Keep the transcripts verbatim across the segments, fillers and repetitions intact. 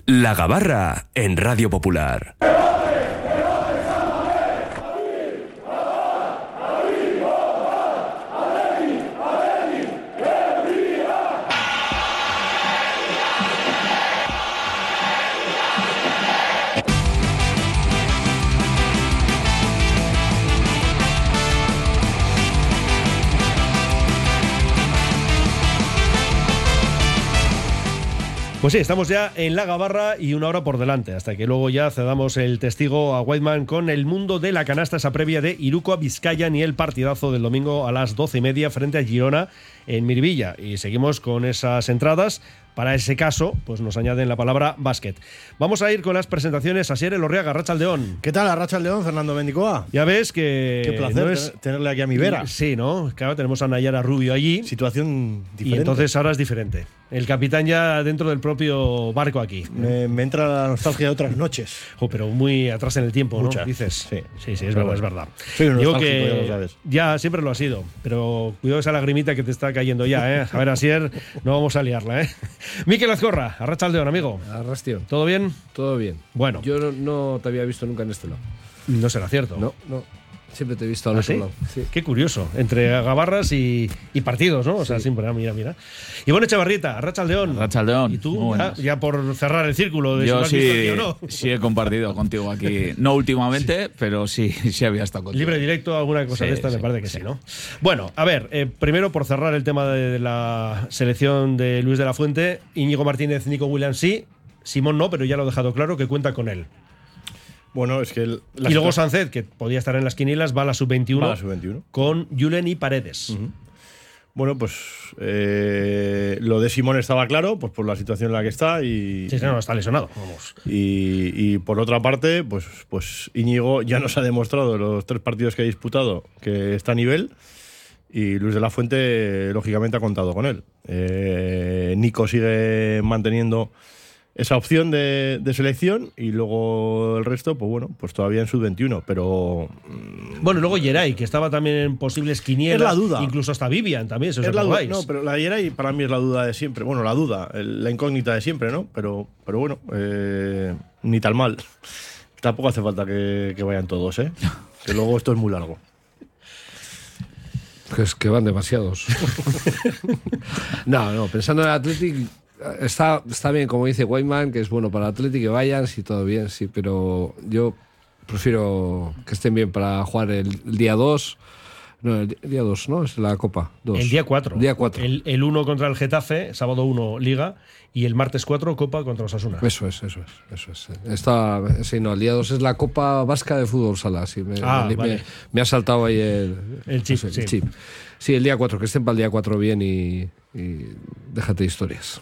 La Gabarra en Radio Popular. Pues sí, estamos ya en la Gabarra y una hora por delante, hasta que luego ya cedamos el testigo a Whiteman con el mundo de la canasta, esa previa de Iruko a Vizcaya y el partidazo del domingo a las doce y media frente a Girona en Miribilla. Y seguimos con esas entradas. Para ese caso, pues nos añaden la palabra básquet. Vamos a ir con las presentaciones. Asier Elorriaga, Arratsaldeón. ¿Qué tal, Arratsaldeón, Fernando Mendicoa? Ya ves que... Qué placer no es... tenerle aquí a mi vera. Sí, ¿no? Claro, tenemos a Nayara Rubio allí. Situación diferente. Y entonces ahora es diferente. El capitán ya dentro del propio barco aquí. Me, me entra la nostalgia de otras noches. Oh, pero muy atrás en el tiempo, Mucha. ¿no? Dices. Sí, sí, sí, es verdad, es verdad. Soy un Digo nostálgico, que ya lo sabes. Ya, siempre lo ha sido. Pero cuidado esa lagrimita que te está cayendo ya, ¿eh? A ver, Asier, no vamos a liarla, ¿eh? Mikel Azcorra, Arratsaldeón, amigo. Arrastio. ¿Todo bien? Todo bien. Bueno. Yo no, no te había visto nunca en este lado. No será cierto. No, no. Siempre te he visto al ¿Ah, otro sí? lado. Sí. Qué curioso. Entre gabarras y, y partidos, ¿no? O sea, Sí. siempre, mira, mira. Ivonne Echevarrieta, Arratsaldeón. Arratsaldeón. Y tú, Muy ya, buenas. ya por cerrar el círculo de si Yo lo has sí, visto aquí o no. sí he compartido contigo aquí. No últimamente, pero sí, sí había estado contigo. Libre directo, alguna cosa Sí, de estas, sí, me parece que sí, sí. ¿no? Bueno, a ver, eh, primero por cerrar el tema de la selección de Luis de la Fuente, Íñigo Martínez, Nico Williams sí, Simón no, pero ya lo ha dejado claro que cuenta con él. Bueno, es que... El, Y luego Sánchez, que podía estar en las quinielas, va a la sub veintiuno, Va a la sub veintiuno. con Julen y Paredes. Uh-huh. Bueno, pues eh, lo de Simón estaba claro, pues por la situación en la que está y, Sí, sí, no, está lesionado, vamos. y, y por otra parte, pues, pues Íñigo ya nos ha demostrado en los tres partidos que ha disputado que está a nivel y Luis de la Fuente lógicamente ha contado con él. Eh, Nico sigue manteniendo esa opción de, de selección y luego el resto, pues bueno, pues todavía en sub veintiuno, pero... Bueno, y luego Yeray, que estaba también en posibles quinielas. Es la duda. Incluso hasta Vivian también, si os Es la duda, acordáis. no, pero la Yeray para mí es la duda de siempre. Bueno, la duda, el- la incógnita de siempre, ¿no? Pero, pero bueno, eh, ni tan mal. Tampoco hace falta que, que vayan todos, ¿eh? Que luego esto es muy largo. Es que van demasiados. no, no, pensando en el Athletic, está, está bien, como dice Whiteman, que es bueno para el Athletic que vayan, sí, todo bien, sí, pero yo prefiero que estén bien para jugar el, el día dos. No, el día dos, ¿no? Es la Copa. Dos. El día cuatro. Día cuatro. El, el uno contra el Getafe, sábado uno Liga, y el martes cuatro Copa contra Osasuna. Eso es, eso es, eso es. Está, sí, no, el día dos es la Copa Vasca de Fútbol Sala. Sí, me, Ah, me, vale. me, me ha saltado ahí el, El chip, no sé, el sí. chip. Sí, el día cuatro, que estén para el día cuatro bien y, y déjate de historias.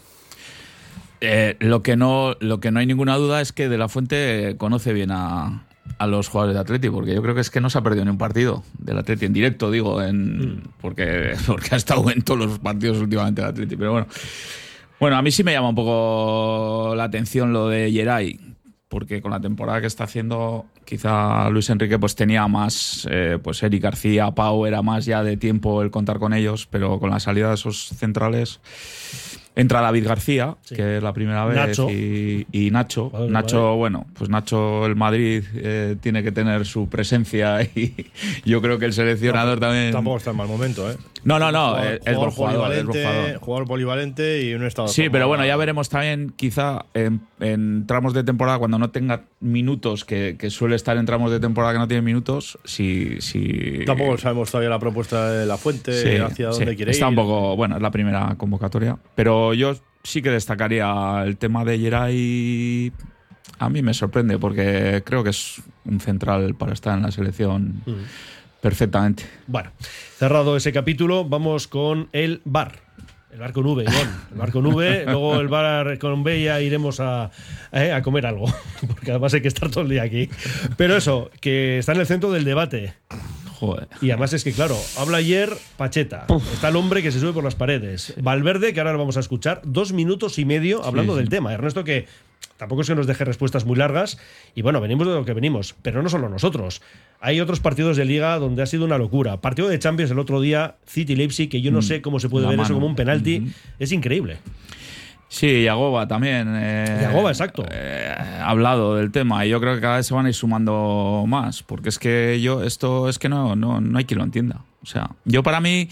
Eh, lo que no, lo que no hay ninguna duda es que De la Fuente conoce bien a, a los jugadores de Atleti, porque yo creo que es que no se ha perdido ni un partido del Atleti, en directo, digo, en, Mm. porque, porque ha estado en todos los partidos últimamente del Atleti. Pero bueno, bueno, a mí sí me llama un poco la atención lo de Yeray, porque con la temporada que está haciendo, quizá Luis Enrique pues tenía más, eh, pues Eric García, Pau, era más ya de tiempo el contar con ellos, pero con la salida de esos centrales entra David García, Sí. que es la primera vez, Nacho. y, y Nacho. Vale, Nacho, vale. bueno, pues Nacho, el Madrid eh, tiene que tener su presencia y yo creo que el seleccionador también... Tampoco está en mal momento, ¿eh? No, no, no, Jugador- es, es buen jugador, es buen polivalente, jugador. jugador polivalente y un estado de Sí, forma- pero bueno, ya veremos también, quizá en, en tramos de temporada, cuando no tenga minutos, que, que suele estar en tramos de temporada que no tiene minutos, si... si Tampoco sabemos todavía la propuesta de la Fuente, Sí, hacia dónde sí, quiere está ir. un poco, bueno, es la primera convocatoria, pero yo sí que destacaría el tema de Yeray. A mí me sorprende porque creo que es un central para estar en la selección Mm. perfectamente. Bueno, cerrado ese capítulo, vamos con el bar. El bar con V, Ivón. El bar con V, luego el bar con B ya iremos a, eh, a comer algo, porque además hay que estar todo el día aquí. Pero eso, que está en el centro del debate. Joder. Y además es que, claro, habla ayer Pacheta. Está el hombre que se sube por las paredes. Valverde, que ahora lo vamos a escuchar, dos minutos y medio hablando Sí, sí. del tema. Ernesto, que tampoco es que nos deje respuestas muy largas. Y bueno, venimos de lo que venimos. Pero no solo nosotros. Hay otros partidos de Liga donde ha sido una locura. Partido de Champions el otro día, City-Leipzig, que yo no sé cómo se puede La ver eso mano. como un penalti. Ujú. Es increíble. Sí, Yagoba también. Eh, Yagoba, exacto. Eh, ha hablado del tema y yo creo que cada vez se van a ir sumando más, porque es que yo, esto es que no, no, no hay quien lo entienda. O sea, yo para mí,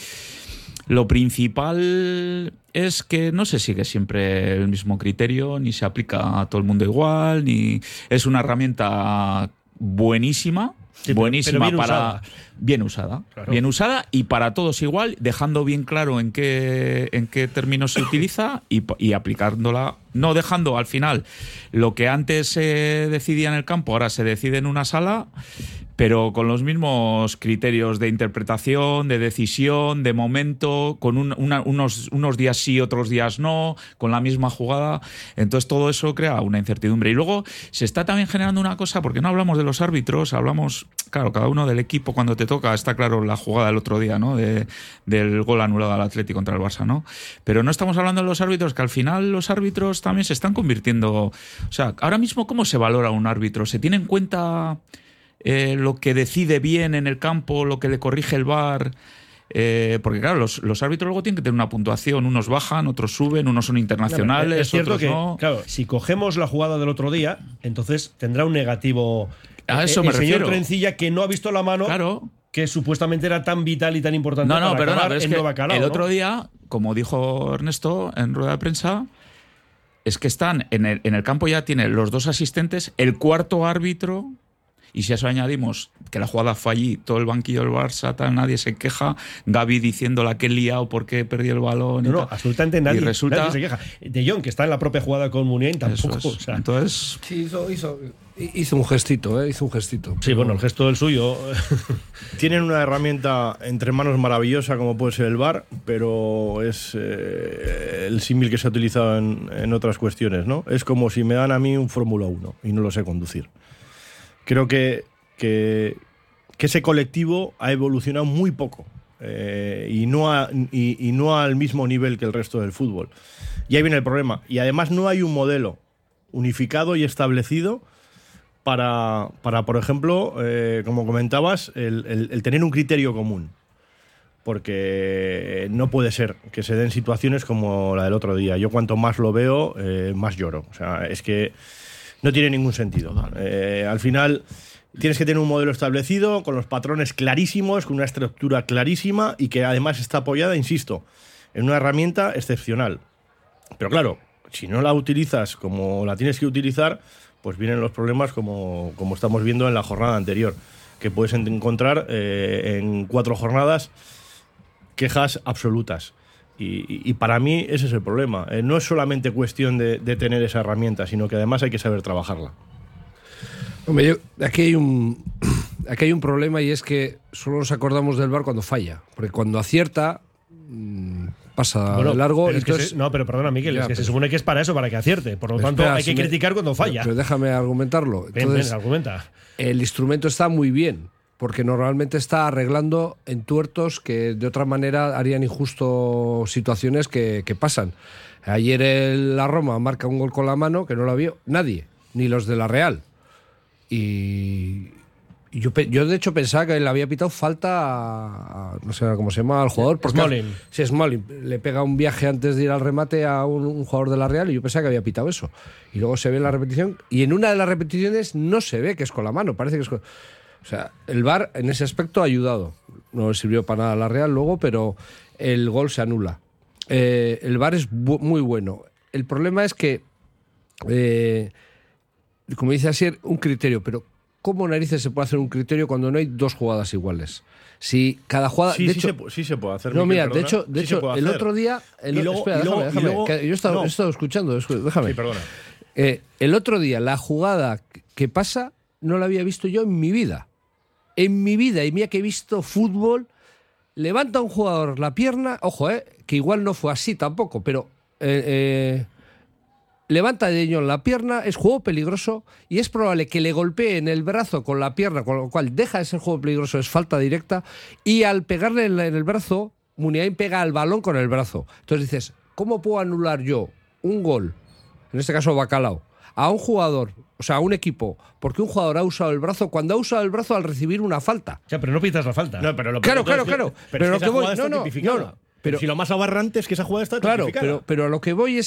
lo principal es que no se sigue siempre el mismo criterio, ni se aplica a todo el mundo igual, ni es una herramienta buenísima. Sí, pero- buenísima pero bien para usada. bien usada Claro. bien usada y para todos igual, dejando bien claro en qué en qué términos se utiliza y, y aplicándola, no dejando al final lo que antes se decidía en el campo ahora se decide en una sala, pero con los mismos criterios de interpretación, de decisión, de momento, con un- una- unos, unos días sí, otros días no, con la misma jugada. Entonces todo eso crea una incertidumbre. Y luego se está también generando una cosa, porque no hablamos de los árbitros, hablamos, claro, cada uno del equipo cuando te toca, está claro la jugada del otro día, ¿no? De, del gol anulado al Atleti contra el Barça, ¿no? Pero no estamos hablando de los árbitros, que al final los árbitros también se están convirtiendo... O sea, ahora mismo, ¿cómo se valora un árbitro? ¿Se tiene en cuenta... Eh, lo que decide bien en el campo, lo que le corrige el V A R? Eh, porque claro, los, los árbitros luego tienen que tener una puntuación, unos bajan, otros suben, unos son internacionales, Es cierto otros que, no. claro, si cogemos la jugada del otro día, entonces tendrá un negativo. A eh, eso el me señor refiero. Trencilla, que no ha visto la mano, Claro. que supuestamente era tan vital y tan importante No, no, para perdona, acabar pero es en que Nueva Calao, el ¿no? otro día, como dijo Ernesto en rueda de prensa, es que están en el, en el campo ya tienen los dos asistentes, el cuarto árbitro. Y si a eso añadimos que la jugada fue allí, todo el banquillo del Barça, tal, nadie se queja, Gavi diciendo la que he liado porque perdí el balón. No, y no, tal. absolutamente nadie, Y resulta, nadie se queja. De Jong, que está en la propia jugada con Muniain, tampoco. Eso es. O sea, Entonces, Sí, hizo, hizo, hizo un gestito, ¿eh? Hizo un gestito. sí, bueno, el gesto del suyo. Tienen una herramienta entre manos maravillosa como puede ser el V A R, pero es eh, el símil que se ha utilizado en, en otras cuestiones, ¿no? Es como si me dan a mí un Fórmula uno y no lo sé conducir. Creo que, que, que ese colectivo ha evolucionado muy poco eh, y, no a- y, y no al mismo nivel que el resto del fútbol. Y ahí viene el problema. Y además no hay un modelo unificado y establecido para, para por ejemplo, eh, como comentabas, el, el- el tener un criterio común. Porque no puede ser que se den situaciones como la del otro día. Yo cuanto más lo veo, eh, más lloro. O sea, es que no tiene ningún sentido. Eh, al final tienes que tener un modelo establecido, con los patrones clarísimos, con una estructura clarísima y que además está apoyada, insisto, en una herramienta excepcional. Pero claro, si no la utilizas como la tienes que utilizar, pues vienen los problemas como, como estamos viendo en la jornada anterior, que puedes encontrar eh, en cuatro jornadas quejas absolutas. Y, y- y para mí ese es el problema. Eh, no es solamente cuestión de, de tener esa herramienta, sino que además hay que saber trabajarla. Hombre, yo- aquí, hay un, aquí hay un problema y es que solo nos acordamos del V A R cuando falla. Porque cuando acierta, mm, pasa Bueno, de largo. pero y es que entonces- se- no, pero perdona, Miguel, Ya, es que se pero- supone que es para eso, para que acierte. Por lo Pero tanto, espera, hay que si me- criticar cuando falla. Pero déjame argumentarlo. Ven, Entonces, ven, argumenta. el instrumento está muy bien, porque normalmente está arreglando entuertos que de otra manera harían injusto situaciones que, que pasan. Ayer el- la Roma marca un gol con la mano que no lo vio nadie, ni los de la Real. Y y yo, pe- yo de hecho pensaba que le había pitado falta a, a- no sé cómo se llama al jugador. Porque, Smalling. Sí, Smalling. Le pega un viaje antes de ir al remate a un, un jugador de la Real y yo pensaba que había pitado eso. Y luego se ve en la repetición y en una de las repeticiones no se ve que es con la mano, parece que es con... O sea, el V A R en ese aspecto ha ayudado. No le sirvió para nada a la Real luego, pero el gol se anula. Eh, el V A R es bu- muy bueno. El problema es que, eh, como dice Asier, un criterio, pero ¿cómo narices se puede hacer un criterio cuando no hay dos jugadas iguales? Si cada jugada... Sí, de sí, hecho, se, pu- sí se puede hacer. no, Miquel, mira, de perdona. hecho, de Sí se hecho puede el hacer. otro día... El, Y luego- espera, y luego- déjame, y déjame, luego- que yo he estado, no. he estado escuchando, escu- déjame. Sí, perdona. Eh, el otro día, la jugada que pasa no la había visto yo en mi vida. En mi vida, y mira que he visto fútbol, levanta un jugador la pierna, ojo, eh, que igual no fue así tampoco, pero eh, eh, levanta de Jong la pierna, es juego peligroso y es probable que le golpee en el brazo con la pierna, con lo cual deja de ser juego peligroso, es falta directa, y al pegarle en, la- en el brazo, Muniain pega al balón con el brazo. Entonces dices, ¿cómo puedo anular yo un gol, en este caso Bacalao, a un jugador, o sea, a un equipo, porque un jugador ha usado el brazo cuando ha usado el brazo al recibir una falta? O sea, pero no pitas la falta. No, pero lo Claro, peor claro, es que- claro. Pero, Pero es que lo que esa voy- jugada no, está no, tipificada. no, no. Pero Pero- si lo más aberrante es que esa jugada está Claro, tipificada. pero, pero a lo que voy es que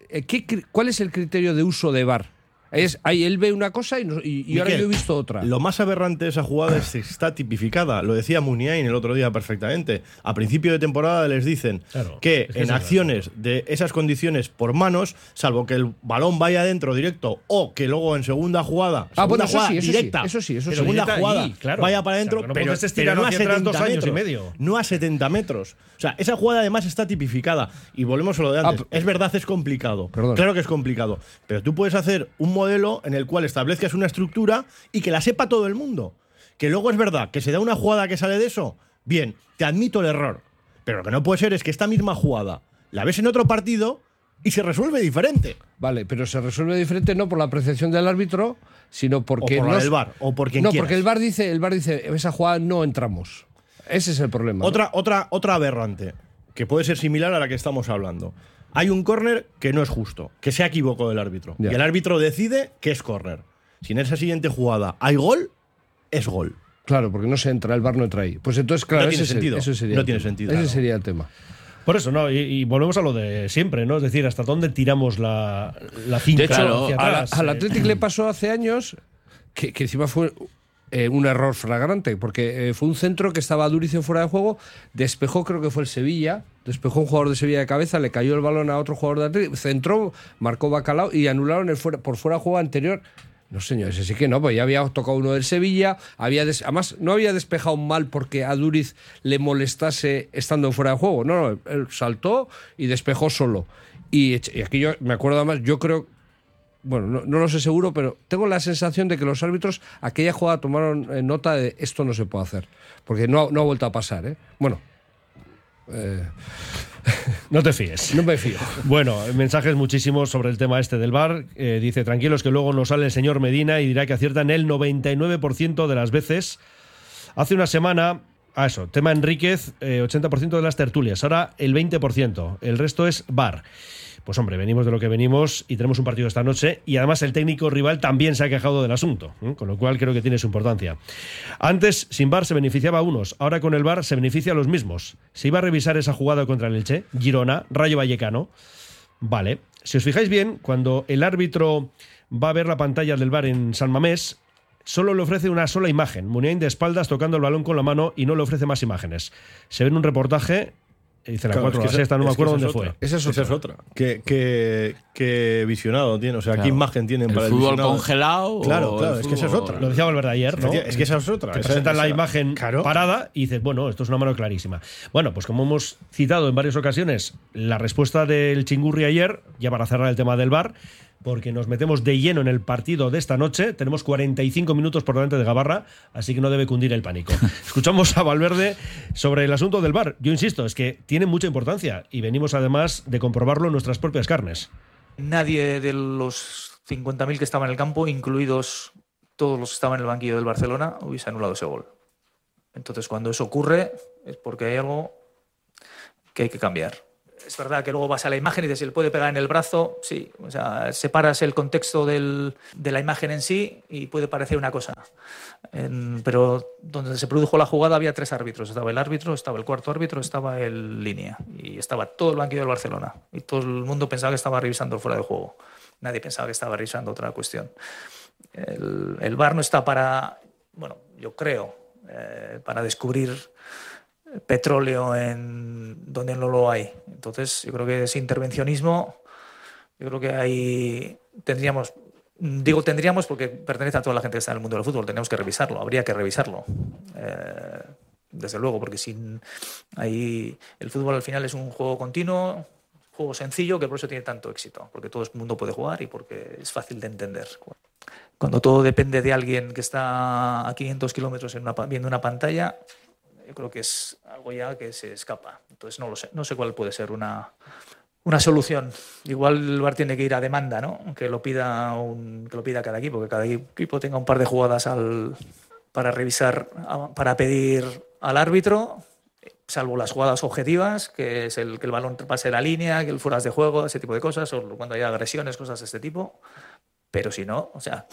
¿qué, ¿cuál es el criterio de uso de V A R? Es, ahí él ve una cosa y, no, y, y ahora Miquel, yo he visto otra. Lo más aberrante de esa jugada es que está tipificada. Lo decía Muniain el otro día perfectamente. A principio de temporada les dicen Claro, que es que en acciones de esas condiciones por manos, salvo que el balón vaya adentro directo o que luego en segunda jugada, Ah, bueno, segunda eso sí, jugada eso directa, sí, eso sí, eso sí. segunda Directa jugada ahí, claro. vaya para adentro, Claro, no pero, puedes pero estirarlo no a hacia atrás setenta dos años y metros, medio. no a setenta metros. O sea, esa jugada además está tipificada. Y volvemos a lo de antes. Ah, es verdad, es complicado. Perdón. Claro que es complicado. Pero tú puedes hacer un modelo en el cual establezcas una estructura y que la sepa todo el mundo. Que luego es verdad que se da una jugada que sale de eso, bien, te admito el error. Pero lo que no puede ser es que esta misma jugada la ves en otro partido y se resuelve diferente. Vale, pero se resuelve diferente no por la apreciación del árbitro, sino porque o por no la es- del V A R, o por quien No, quieras. porque el V A R dice, el V A R dice, esa jugada no entramos. Ese es el problema. ¿no? Otra, otra, otra aberrante, que puede ser similar a la que estamos hablando. Hay un córner que no es justo, que se ha equivocado el árbitro. Ya. Y el árbitro decide que es córner. Si en esa siguiente jugada hay gol, es gol. Claro, porque no se entra, el V A R no entra ahí. Pues entonces, claro, No tiene ese, sentido. ese sería No el tiene tema. sentido, Ese claro. sería el tema. Por eso, ¿no? Y, y volvemos a lo de siempre, ¿no? Es decir, hasta dónde tiramos la, la cinta De hecho, hacia A la- atrás. al eh. Athletic le pasó hace años que, que encima fue eh, un error flagrante, porque eh, fue un centro que estaba Duriz en fuera de juego, despejó, creo que fue el Sevilla, despejó un jugador de Sevilla de cabeza, le cayó el balón a otro jugador de Athletic, centró, marcó Bacalao y anularon el fuera, por fuera de juego anterior. No, señor, ese sí que no, pues ya había tocado uno del Sevilla, había des- además no había despejado mal porque a Duriz le molestase estando fuera de juego, no, no, él saltó y despejó solo. Y, y aquí yo me acuerdo además, yo creo, bueno, no, no lo sé seguro, pero tengo la sensación de que los árbitros aquella jugada tomaron eh, nota de esto no se puede hacer, porque no, ha- no ha vuelto a pasar, ¿eh? Bueno, eh, No te fíes. no me fío. Bueno, mensajes muchísimos sobre el tema este del V A R. Eh, dice, tranquilos que luego nos sale el señor Medina y dirá que aciertan el noventa y nueve por ciento de las veces. Hace una semana, a eso, tema Enríquez, eh, ochenta por ciento de las tertulias, ahora el veinte por ciento, el resto es V A R. Pues hombre, venimos de lo que venimos y tenemos un partido esta noche y además el técnico rival también se ha quejado del asunto, ¿eh? Con lo cual creo que tiene su importancia. Antes, sin V A R se beneficiaba a unos, ahora con el V A R se beneficia a los mismos. Se iba a revisar esa jugada contra el Elche, Girona, Rayo Vallecano. Vale, si os fijáis bien, cuando el árbitro va a ver la pantalla del V A R en San Mamés, solo le ofrece una sola imagen, Muniain de espaldas tocando el balón con la mano y no le ofrece más imágenes. Se ve en un reportaje, dice la Claro, cuatro es o que la sexta, no me es que acuerdo esa dónde es fue. otra. Esa es Esa es otra. otra. ¿Qué, qué, qué visionado tiene? O sea, Claro. ¿qué imagen tienen ¿El para el fútbol visionado? congelado? Claro, o claro, el es que esa es fútbol- otra. Lo decía Valverde ayer, ¿no? Es que esa es otra. Te Esa- presentan la esa- imagen claro. parada y dices, bueno, esto es una mano clarísima. Bueno, pues como hemos citado en varias ocasiones, la respuesta del Chingurri ayer, ya para cerrar el tema del V A R, porque nos metemos de lleno en el partido de esta noche. Tenemos cuarenta y cinco minutos por delante de Gabarra, así que no debe cundir el pánico. Escuchamos a Valverde sobre el asunto del V A R. Yo insisto, es que tiene mucha importancia y venimos además de comprobarlo en nuestras propias carnes. Nadie de los cincuenta mil que estaban en el campo, incluidos todos los que estaban en el banquillo del Barcelona, hubiese anulado ese gol. Entonces, cuando eso ocurre, es porque hay algo que hay que cambiar. Es verdad que luego vas a la imagen y dices, si le puede pegar en el brazo, sí. O sea, separas el contexto del, de la imagen en sí y puede parecer una cosa. En, pero donde se produjo la jugada había tres árbitros. Estaba el árbitro, estaba el cuarto árbitro, estaba el línea. Y estaba todo el banquillo del Barcelona. Y todo el mundo pensaba que estaba revisando el fuera de juego. Nadie pensaba que estaba revisando otra cuestión. El, el V A R no está para, bueno, yo creo, eh, para descubrir petróleo en donde no lo hay. Entonces, yo creo que ese intervencionismo, yo creo que ahí tendríamos, digo tendríamos porque pertenece a toda la gente que está en el mundo del fútbol, tenemos que revisarlo, habría que revisarlo. Eh, desde luego, porque sin ahí el fútbol al final es un juego continuo, juego sencillo, que por eso tiene tanto éxito, porque todo el mundo puede jugar y porque es fácil de entender. Cuando todo depende de alguien que está a quinientos kilómetros en una, viendo una pantalla, yo creo que es algo ya que se escapa. Entonces no lo sé, no sé cuál puede ser una, una solución. Igual el V A R tiene que ir a demanda, ¿no? Que lo pida un, que lo pida cada equipo, que cada equipo tenga un par de jugadas al, para revisar, para pedir al árbitro, salvo las jugadas objetivas, que es el que el balón pase la línea, que el fueras de juego, ese tipo de cosas, o cuando haya agresiones, cosas de este tipo. Pero si no, o sea,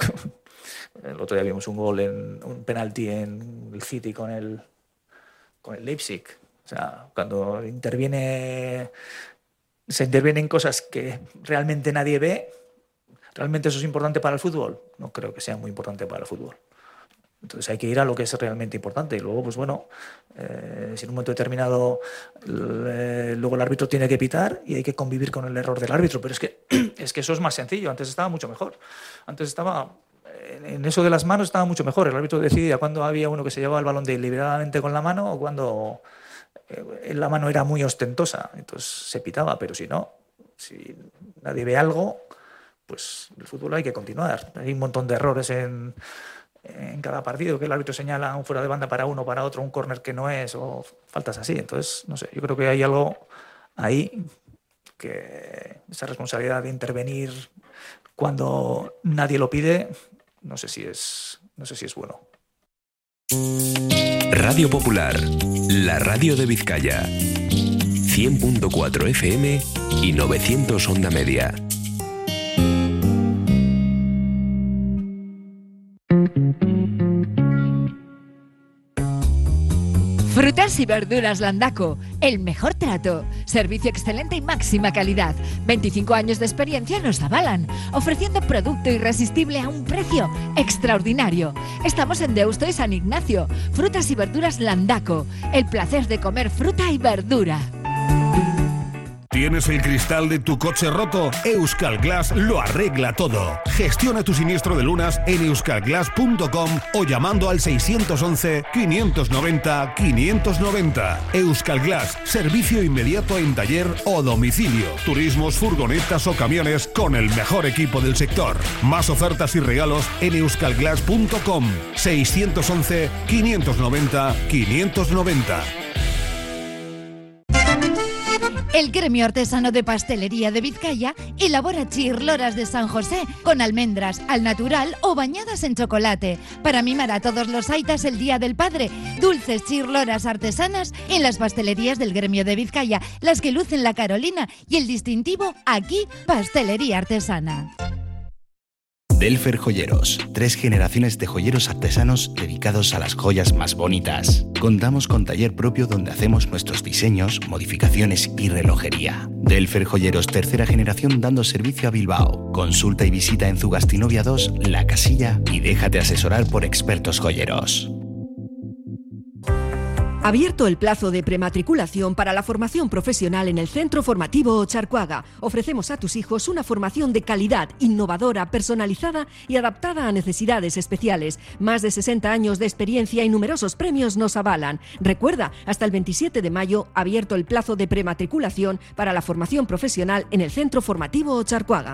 el otro día vimos un gol, en un penalti en el City con el con el Leipzig. O sea, cuando interviene se intervienen cosas que realmente nadie ve. ¿Realmente eso es importante para el fútbol? No creo que sea muy importante para el fútbol. Entonces hay que ir a lo que es realmente importante. Y luego, pues bueno, eh, si en un momento determinado eh, luego el árbitro tiene que pitar y hay que convivir con el error del árbitro. Pero es que, es que eso es más sencillo. Antes estaba mucho mejor. Antes estaba... En eso de las manos estaba mucho mejor. El árbitro decidía cuándo había uno que se llevaba el balón deliberadamente con la mano o cuando eh, la mano era muy ostentosa. Entonces se pitaba. Pero si no, si nadie ve algo, pues el fútbol hay que continuar. Hay un montón de errores en... en cada partido, que el árbitro señala un fuera de banda para uno, para otro, un córner que no es, o faltas así. Entonces, no sé, yo creo que hay algo ahí que esa responsabilidad de intervenir cuando nadie lo pide, no sé si es, no sé si es bueno. Radio Popular, la radio de Vizcaya. cien punto cuatro F M y novecientos onda media. Frutas y verduras Landaco, el mejor trato, servicio excelente y máxima calidad. veinticinco años de experiencia nos avalan, ofreciendo producto irresistible a un precio extraordinario. Estamos en Deusto y San Ignacio. Frutas y verduras Landaco, el placer de comer fruta y verdura. ¿Tienes el cristal de tu coche roto? Euskal Glass lo arregla todo. Gestiona tu siniestro de lunas en euskal glass punto com o llamando al seiscientos once, quinientos noventa, quinientos noventa. Euskal Glass, servicio inmediato en taller o domicilio. Turismos, furgonetas o camiones con el mejor equipo del sector. Más ofertas y regalos en euskal glass punto com. seiscientos once, quinientos noventa, quinientos noventa. El gremio artesano de pastelería de Vizcaya elabora chirloras de San José con almendras, al natural o bañadas en chocolate. Para mimar a todos los aitas el Día del Padre, dulces chirloras artesanas en las pastelerías del gremio de Vizcaya, las que lucen la Carolina y el distintivo aquí, pastelería artesana. Delfer Joyeros, tres generaciones de joyeros artesanos dedicados a las joyas más bonitas. Contamos con taller propio donde hacemos nuestros diseños, modificaciones y relojería. Delfer Joyeros, tercera generación dando servicio a Bilbao. Consulta y visita en Zugastinovia dos, La Casilla y déjate asesorar por expertos joyeros. Abierto el plazo de prematriculación para la formación profesional en el Centro Formativo Ocharcoaga. Ofrecemos a tus hijos una formación de calidad, innovadora, personalizada y adaptada a necesidades especiales. Más de sesenta años de experiencia y numerosos premios nos avalan. Recuerda, hasta el veintisiete de mayo, abierto el plazo de prematriculación para la formación profesional en el Centro Formativo Ocharcoaga.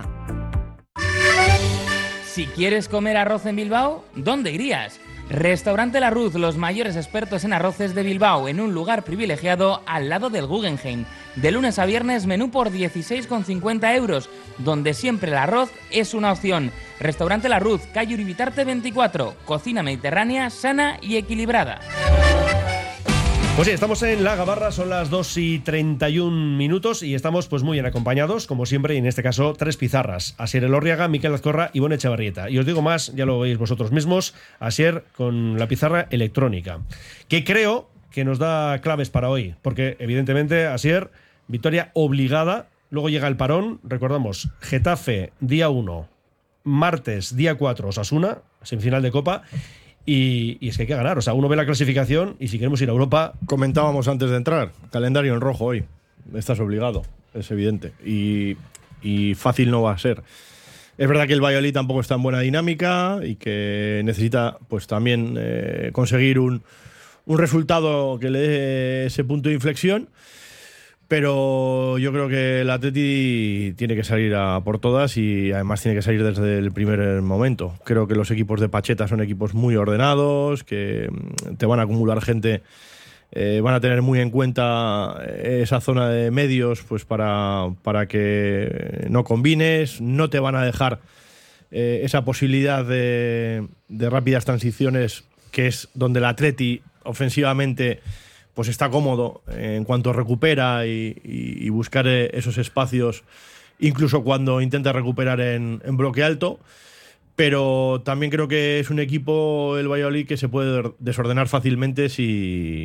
Si quieres comer arroz en Bilbao, ¿dónde irías? Restaurante La Ruz, los mayores expertos en arroces de Bilbao, en un lugar privilegiado al lado del Guggenheim. De lunes a viernes, menú por dieciséis con cincuenta euros, donde siempre el arroz es una opción. Restaurante La Ruz, calle Uribitarte veinticuatro, cocina mediterránea, sana y equilibrada. Pues sí, estamos en La Gabarra, son las dos y treinta y un minutos y estamos pues muy bien acompañados, como siempre, y en este caso tres pizarras. Asier Elorriaga, Miquel Azcorra y Ivonne Echevarrieta. Y os digo más, ya lo veis vosotros mismos, Asier con la pizarra electrónica, que creo que nos da claves para hoy, porque evidentemente, Asier, victoria obligada, luego llega el parón, recordamos, Getafe día uno, martes día cuatro, Osasuna, semifinal de Copa. Y, y es que hay que ganar, o sea, uno ve la clasificación y si queremos ir a Europa... Comentábamos antes de entrar, calendario en rojo hoy, estás obligado, es evidente, y, y fácil no va a ser. Es verdad que el Valladolid tampoco está en buena dinámica y que necesita pues también eh, conseguir un, un resultado que le dé ese punto de inflexión, pero yo creo que el Atleti tiene que salir a por todas y además tiene que salir desde el primer momento. Creo que los equipos de Pacheta son equipos muy ordenados, que te van a acumular gente, eh, van a tener muy en cuenta esa zona de medios pues para, para que no combines, no te van a dejar eh, esa posibilidad de, de rápidas transiciones, que es donde el Atleti ofensivamente pues está cómodo en cuanto recupera y, y, y buscar esos espacios, incluso cuando intenta recuperar en, en bloque alto. Pero también creo que es un equipo, el Valladolid, que se puede desordenar fácilmente si,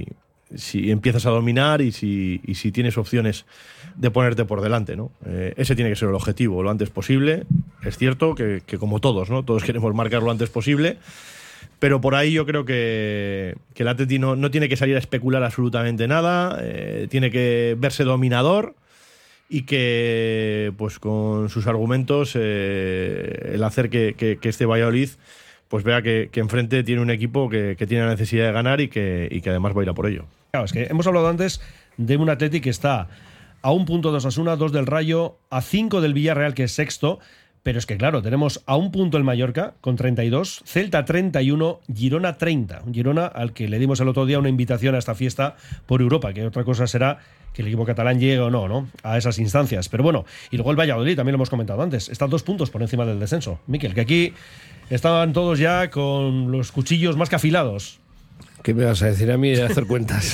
si empiezas a dominar y si, y si tienes opciones de ponerte por delante, ¿no? Eh, ese tiene que ser el objetivo, lo antes posible. Es cierto que, que como todos, ¿no? Todos queremos marcar lo antes posible, pero por ahí yo creo que, que el Atleti no, no tiene que salir a especular absolutamente nada, eh, tiene que verse dominador y que, pues con sus argumentos, eh, el hacer que, que, que este Valladolid pues vea que, que enfrente tiene un equipo que, que tiene la necesidad de ganar y que, y que además va a ir a por ello. Claro, es que hemos hablado antes de un Atleti que está a un punto de Osasuna, dos del Rayo, a cinco del Villarreal, que es sexto, pero es que claro, tenemos a un punto el Mallorca con treinta y dos, Celta treinta y uno, Girona treinta. Un Girona al que le dimos el otro día una invitación a esta fiesta por Europa, que otra cosa será que el equipo catalán llegue o no, ¿no? A esas instancias. Pero bueno, y luego el Valladolid, también lo hemos comentado antes, está dos puntos por encima del descenso. Miquel, que aquí estaban todos ya con los cuchillos más que afilados. ¿Qué me vas a decir a mí de hacer cuentas?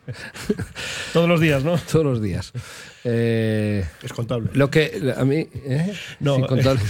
Todos los días, ¿no? Todos los días. Eh, es contable. Lo que a mí... ¿eh? No. Sí, contable.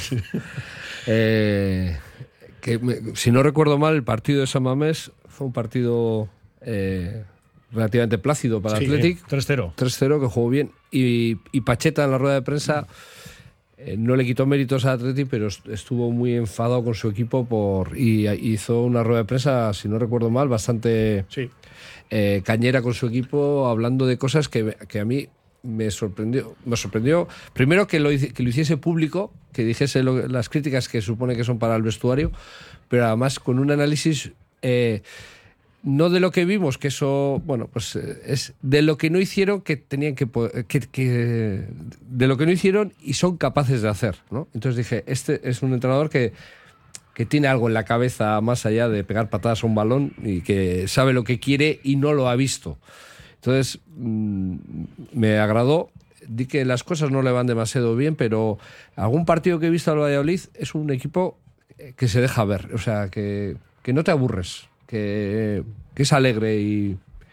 eh, que me, si no recuerdo mal, el partido de San Mamés fue un partido eh, relativamente plácido para sí, Athletic. tres cero. tres cero, que jugó bien. Y, y Pacheta en la rueda de prensa... Eh, no le quitó méritos a Athletic, pero estuvo muy enfadado con su equipo por y hizo una rueda de prensa, si no recuerdo mal, bastante sí. eh, cañera con su equipo, hablando de cosas que, que a mí me sorprendió. Me sorprendió primero que lo, que lo hiciese público, que dijese lo, las críticas que supone que son para el vestuario, pero además con un análisis eh, no de lo que vimos, que eso, bueno, pues es de lo que no hicieron que tenían que, que, que de lo que no hicieron y son capaces de hacer, ¿no? Entonces dije, este es un entrenador que, que tiene algo en la cabeza más allá de pegar patadas a un balón y que sabe lo que quiere y no lo ha visto. Entonces, mmm, me agradó. Di que las cosas no le van demasiado bien, pero algún partido que he visto al Valladolid es un equipo que se deja ver, o sea, que, que no te aburres. Que, que es alegre y,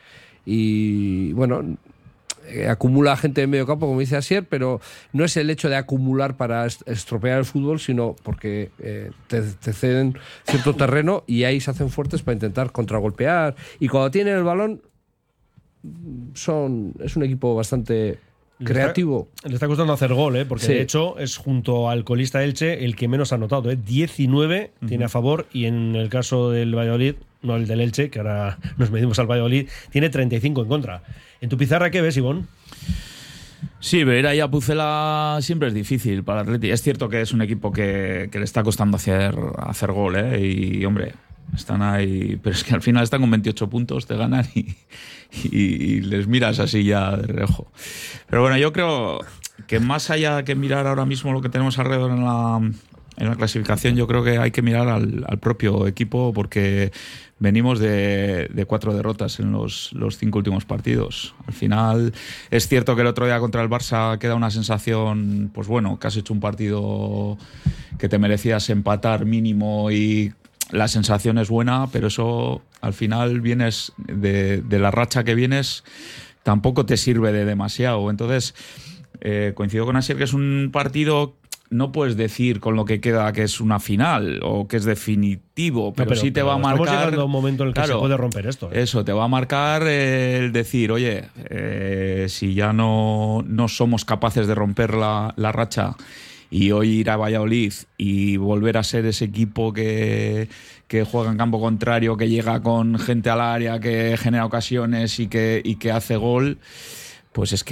y bueno, eh, acumula gente en medio campo, como dice Asier, pero no es el hecho de acumular para estropear el fútbol, sino porque eh, te, te ceden cierto terreno y ahí se hacen fuertes para intentar contragolpear. Y cuando tienen el balón, son es un equipo bastante creativo. Le está, le está costando hacer gol, ¿eh? Porque sí. De hecho es junto al colista Elche el que menos ha anotado, ¿eh? diecinueve uh-huh. tiene a favor y en el caso del Valladolid, no el del Elche, que ahora nos medimos al Valladolid, tiene treinta y cinco en contra. ¿En tu pizarra qué ves, Ivón? Sí, ver ahí a Pucela siempre es difícil para Atleti. Es cierto que es un equipo que, que le está costando hacer, hacer gol, ¿eh? Y hombre, están ahí, pero es que al final están con veintiocho puntos, te ganan y, y, y les miras así ya de reojo. Pero bueno, yo creo que más allá que mirar ahora mismo lo que tenemos alrededor en la, en la clasificación, yo creo que hay que mirar al, al propio equipo, porque venimos de, de cuatro derrotas en los, los cinco últimos partidos. Al final es cierto que el otro día contra el Barça queda una sensación, pues bueno, que has hecho un partido que te merecías empatar mínimo y la sensación es buena, pero eso al final vienes de, de la racha que vienes, tampoco te sirve de demasiado. Entonces, eh, coincido con Asier que es un partido, no puedes decir con lo que queda que es una final o que es definitivo, pero, no, pero sí te pero va a marcar. Estamos llegando a un momento en el que claro, se puede romper esto, ¿eh? Eso, te va a marcar eh, el decir, oye, eh, si ya no, no somos capaces de romper la, la racha y hoy ir a Valladolid y volver a ser ese equipo que, que juega en campo contrario, que llega con gente al área, que genera ocasiones y que, y que hace gol, pues es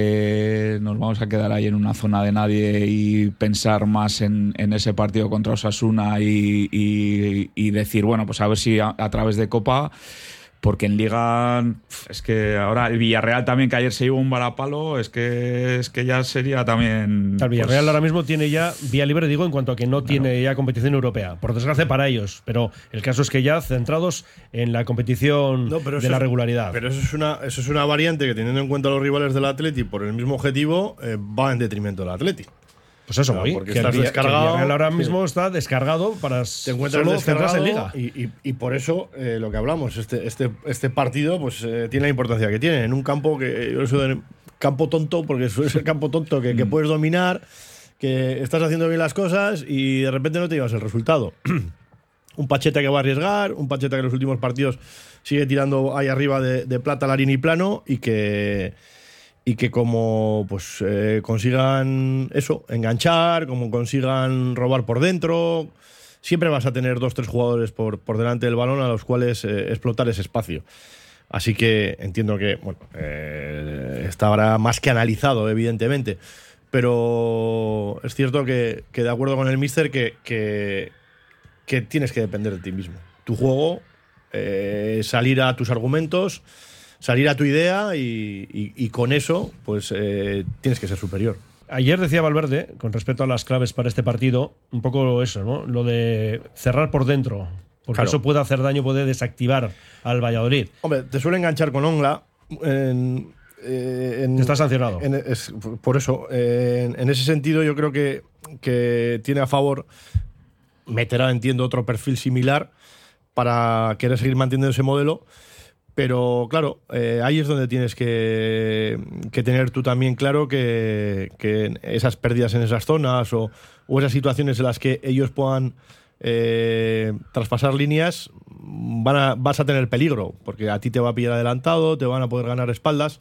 que nos vamos a quedar ahí en una zona de nadie y pensar más en, en ese partido contra Osasuna y, y, y decir, bueno, pues a ver si a, a través de Copa, porque en Liga es que ahora el Villarreal también, que ayer se llevó un varapalo, es que es que ya sería también... El Villarreal pues, ahora mismo tiene ya vía libre, digo, en cuanto a que no claro. tiene ya competición europea, por desgracia para ellos, pero el caso es que ya centrados en la competición no, de la regularidad. Es, pero eso es, una, eso es una variante que, teniendo en cuenta los rivales del Atleti por el mismo objetivo, eh, va en detrimento del Atleti. Pues eso, claro, voy, porque que estás el, descargado. Que el ahora sí. mismo está descargado para te encuentras solo centrarse en Liga. Y, y, y por eso eh, lo que hablamos, este, este, este partido pues eh, tiene la importancia que tiene. En un campo que yo eso de campo tonto, porque suele ser campo tonto que, que puedes dominar, que estás haciendo bien las cosas y de repente no te llevas el resultado. un Pacheta que va a arriesgar, un Pacheta que en los últimos partidos sigue tirando ahí arriba de, de plata la línea y plano y que, y que como pues eh, consigan eso, enganchar, como consigan robar por dentro, siempre vas a tener dos, tres jugadores por, por delante del balón a los cuales eh, explotar ese espacio. Así que entiendo que bueno, eh, está ahora más que analizado, evidentemente, pero es cierto que, que de acuerdo con el míster que, que, que tienes que depender de ti mismo. Tu juego, eh, salir a tus argumentos, salir a tu idea y, y, y con eso pues eh, tienes que ser superior. Ayer decía Valverde, con respecto a las claves para este partido, un poco eso, ¿no? Lo de cerrar por dentro, porque claro, eso puede hacer daño, puede desactivar al Valladolid. Hombre, te suele enganchar con Ongla. En, eh, en, Está sancionado. En, es, por eso, eh, en, en ese sentido, yo creo que, que tiene a favor. Meterá, entiendo, otro perfil similar para querer seguir manteniendo ese modelo. Pero claro, eh, ahí es donde tienes que, que tener tú también claro que, que esas pérdidas en esas zonas o, o esas situaciones en las que ellos puedan eh, traspasar líneas, van a, vas a tener peligro, porque a ti te va a pillar adelantado, te van a poder ganar espaldas,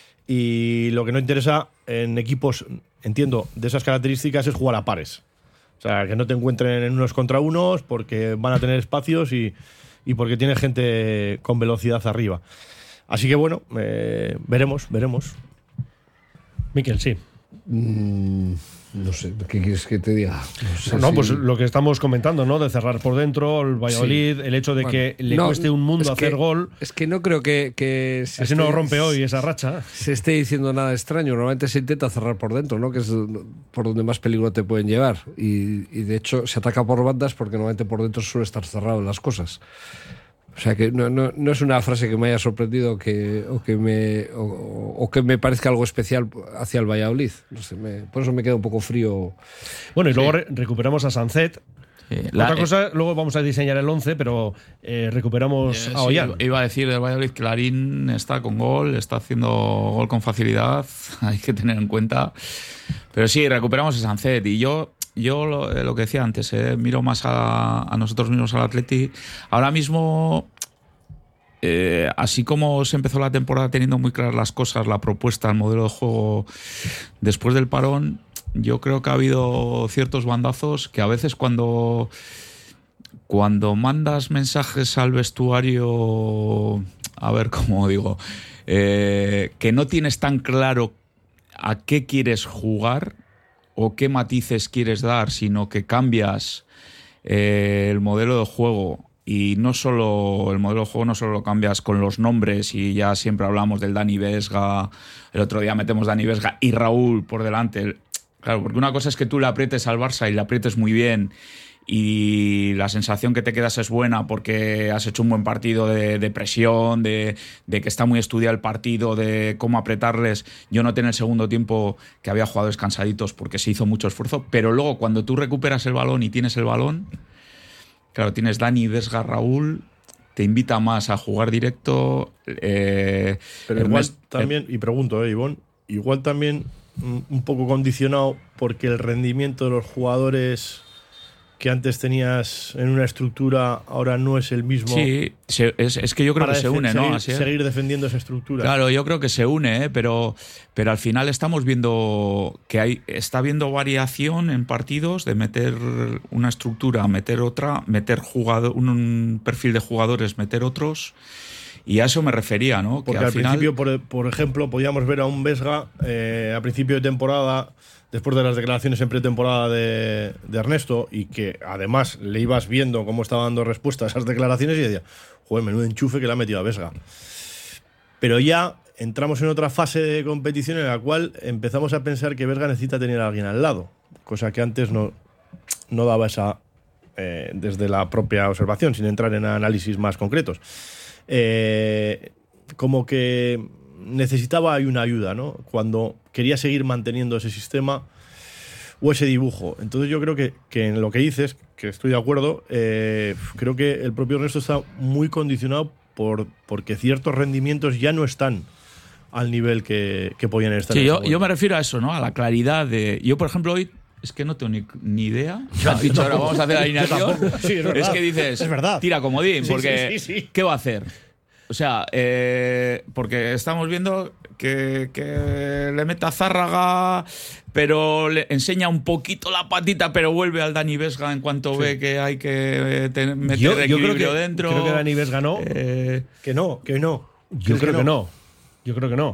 y lo que no interesa en equipos, entiendo, de esas características es jugar a pares. O sea, que no te encuentren en unos contra unos porque van a tener espacios y y porque tiene gente con velocidad arriba. Así que bueno, eh, veremos, veremos. Miquel, sí. Mm, no sé, ¿qué quieres que te diga? No, sé no si... pues lo que estamos comentando, ¿no? De cerrar por dentro, el Valladolid, sí. El hecho de bueno, que le no, cueste un mundo hacer que, gol. Es que no creo que... que se Así esté, no rompe hoy esa racha. Se esté diciendo nada extraño. Normalmente se intenta cerrar por dentro, ¿no? Que es por donde más peligro te pueden llevar. Y, y de hecho se ataca por bandas porque normalmente por dentro suele estar cerrado las cosas. O sea que no, no, no es una frase que me haya sorprendido que, o, que me, o, o que me parezca algo especial hacia el Valladolid. No sé, me, por eso me queda un poco frío. Bueno, y luego sí. re- recuperamos a Sancet. Sí, la, Otra cosa, eh, luego vamos a diseñar el once, pero eh, recuperamos eh, a Ollán. Sí, iba a decir del Valladolid que Larín está con gol, está haciendo gol con facilidad, hay que tener en cuenta. Pero sí, recuperamos a Sancet. Y yo... Yo lo, lo que decía antes, eh, miro más a, a nosotros mismos, al Atleti. Ahora mismo, eh, así como se empezó la temporada teniendo muy claras las cosas, la propuesta, el modelo de juego después del parón, yo creo que ha habido ciertos bandazos que a veces cuando, cuando mandas mensajes al vestuario, a ver cómo digo, eh, que no tienes tan claro a qué quieres jugar o qué matices quieres dar, sino que cambias eh, el modelo de juego. Y no solo el modelo de juego no solo lo cambias con los nombres, y ya siempre hablamos del Dani Vesga, el otro día metemos Dani Vesga y Raúl por delante. Claro, porque una cosa es que tú le aprietes al Barça y le aprietes muy bien y la sensación que te quedas es buena porque has hecho un buen partido de, de presión, de, de que está muy estudiado el partido, de cómo apretarles. Yo noté en el segundo tiempo que había jugadores cansaditos porque se hizo mucho esfuerzo, pero luego cuando tú recuperas el balón y tienes el balón, claro, tienes Dani, Vesga, Raúl, te invita más a jugar directo. Eh, pero igual mes, también, eh, y pregunto, eh, Ivonne, igual también un poco condicionado porque el rendimiento de los jugadores que antes tenías en una estructura ahora no es el mismo. Sí, se, es, es que yo creo que se une, seguir, ¿no? Así es. Seguir defendiendo esa estructura. Claro, yo creo que se une, ¿eh? pero, pero al final estamos viendo que hay, está habiendo variación en partidos de meter una estructura, meter otra, meter jugador, un, un perfil de jugadores, meter otros. Y a eso me refería, ¿no? Porque que al, al final... principio, por, por ejemplo, podíamos ver a un Vesga eh, a principio de temporada, después de las declaraciones en pretemporada de, de Ernesto, y que además le ibas viendo cómo estaba dando respuesta a esas declaraciones y decía, joder, menudo enchufe que le ha metido a Vesga. Pero ya entramos en otra fase de competición en la cual empezamos a pensar que Vesga necesita tener a alguien al lado, cosa que antes no, no daba esa eh, desde la propia observación, sin entrar en análisis más concretos. Eh, como que necesitaba ahí una ayuda, ¿no? Cuando quería seguir manteniendo ese sistema o ese dibujo. Entonces yo creo que, que en lo que dices, que estoy de acuerdo, eh, creo que el propio Ernesto está muy condicionado por porque ciertos rendimientos ya no están al nivel que, que podían estar. Sí, en yo, yo me refiero a eso, ¿no? A la claridad de... Yo, por ejemplo, hoy es que no tengo ni, ni idea. Ya, has dicho, ahora vamos a hacer la alineación. Sí, es, es que dices, es verdad. Tira comodín, sí, porque sí, sí, sí. ¿qué va a hacer? O sea, eh, porque estamos viendo que, que le mete a Zárraga, pero le enseña un poquito la patita, pero vuelve al Dani Vesga en cuanto sí. ve que hay que tener, meter yo, equilibrio yo creo que, dentro. Creo que Dani Vesga no. Eh, que no, que no. Yo creo que no? que no. Yo creo que no.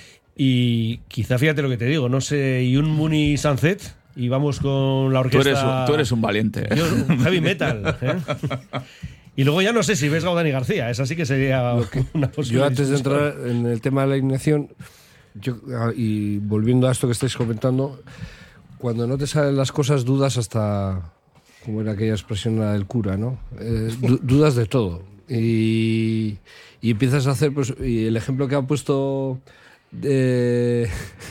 Y quizá fíjate lo que te digo, no sé, y un Muni Sunset y vamos con la orquesta. Tú eres un, tú eres un valiente. Yo, un heavy metal. ¿eh? Y luego ya no sé si Vesga o Dani García, esa sí que sería que, una posibilidad. Yo antes de entrar en el tema de la alineación, yo, y volviendo a esto que estáis comentando, cuando no te salen las cosas dudas hasta, como era aquella expresión del cura, ¿no? Eh, du dudas de todo. Y, y empiezas a hacer, pues, y el ejemplo que ha puesto eh,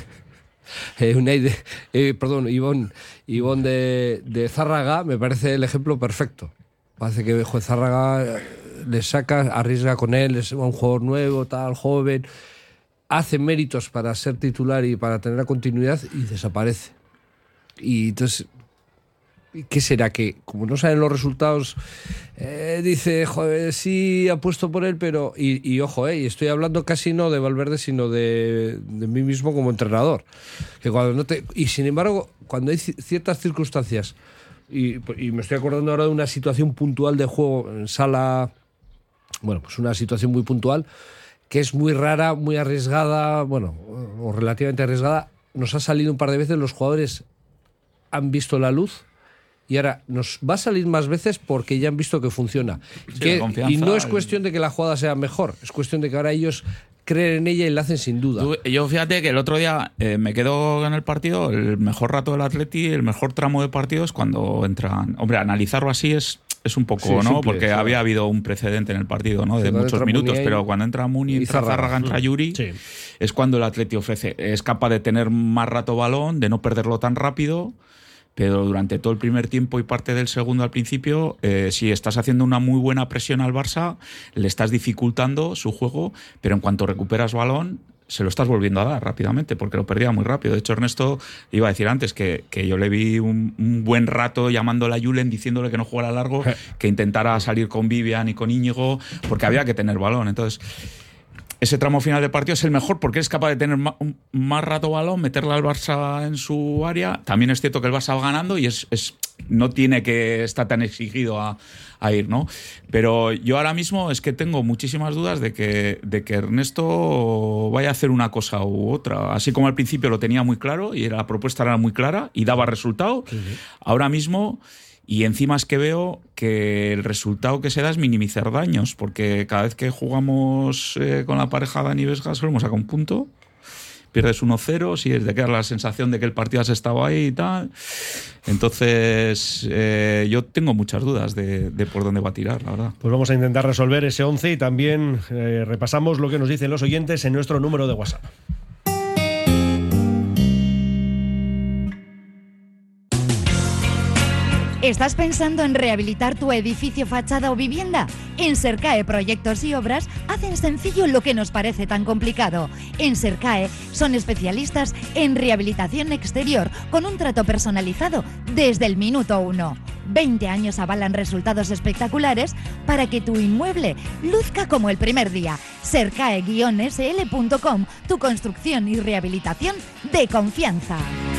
eh, Unai de, eh, perdón, Ivonne, Ivonne de, de Zárraga, me parece el ejemplo perfecto. Parece que Juan Zárraga le saca, arriesga con él, es un jugador nuevo, tal, joven, hace méritos para ser titular y para tener la continuidad y desaparece. Y entonces, ¿qué será? Que como no saben los resultados, eh, dice, joder, sí, apuesto por él, pero... Y, y ojo, eh, y estoy hablando casi no de Valverde, sino de, de mí mismo como entrenador. Que cuando no te, y sin embargo, cuando hay ciertas circunstancias... Y, y me estoy acordando ahora de una situación puntual de juego en sala, bueno, pues una situación muy puntual, que es muy rara, muy arriesgada, bueno, o relativamente arriesgada. Nos ha salido un par de veces, los jugadores han visto la luz y ahora nos va a salir más veces porque ya han visto que funciona. Sí, que, y no es cuestión de que la jugada sea mejor, es cuestión de que ahora ellos creen en ella y la hacen sin duda. Yo fíjate que el otro día eh, me quedo en el partido, el mejor rato del Atleti, el mejor tramo de partido es cuando entran. Hombre, analizarlo así es, es un poco, sí, ¿no? simple, Porque sí. había habido un precedente en el partido, ¿no? De sí, muchos minutos, Muni pero cuando entra Muni, entra Zárraga, entra Yuri, sí. es cuando el Atleti ofrece, es capaz de tener más rato balón, de no perderlo tan rápido. Pero durante todo el primer tiempo y parte del segundo al principio, eh, si estás haciendo una muy buena presión al Barça, le estás dificultando su juego, pero en cuanto recuperas balón, se lo estás volviendo a dar rápidamente, porque lo perdía muy rápido. De hecho, Ernesto iba a decir antes que, que yo le vi un, un buen rato llamándole a Julen, diciéndole que no jugara largo, que intentara salir con Vivian y con Íñigo, porque había que tener balón. Entonces... ese tramo final del partido es el mejor porque es capaz de tener más, más rato balón, meterle al Barça en su área. También es cierto que el Barça va ganando y es, es no tiene que estar tan exigido a, a ir, ¿no? Pero yo ahora mismo es que tengo muchísimas dudas de que, de que Ernesto vaya a hacer una cosa u otra. Así como al principio lo tenía muy claro y la propuesta era muy clara y daba resultado, sí, sí. Ahora mismo... Y encima es que veo que el resultado que se da es minimizar daños, porque cada vez que jugamos eh, con la pareja Dani Vesga solo hemos sacado un punto, pierdes uno cero, si es de que da la sensación de que el partido has estado ahí y tal. Entonces eh, yo tengo muchas dudas de, de por dónde va a tirar, la verdad. Pues vamos a intentar resolver ese once y también eh, repasamos lo que nos dicen los oyentes en nuestro número de WhatsApp. ¿Estás pensando en rehabilitar tu edificio, fachada o vivienda? En Sercae Proyectos y Obras hacen sencillo lo que nos parece tan complicado. En Sercae son especialistas en rehabilitación exterior con un trato personalizado desde el minuto uno. veinte años avalan resultados espectaculares para que tu inmueble luzca como el primer día. Sercae guion S L punto com, tu construcción y rehabilitación de confianza.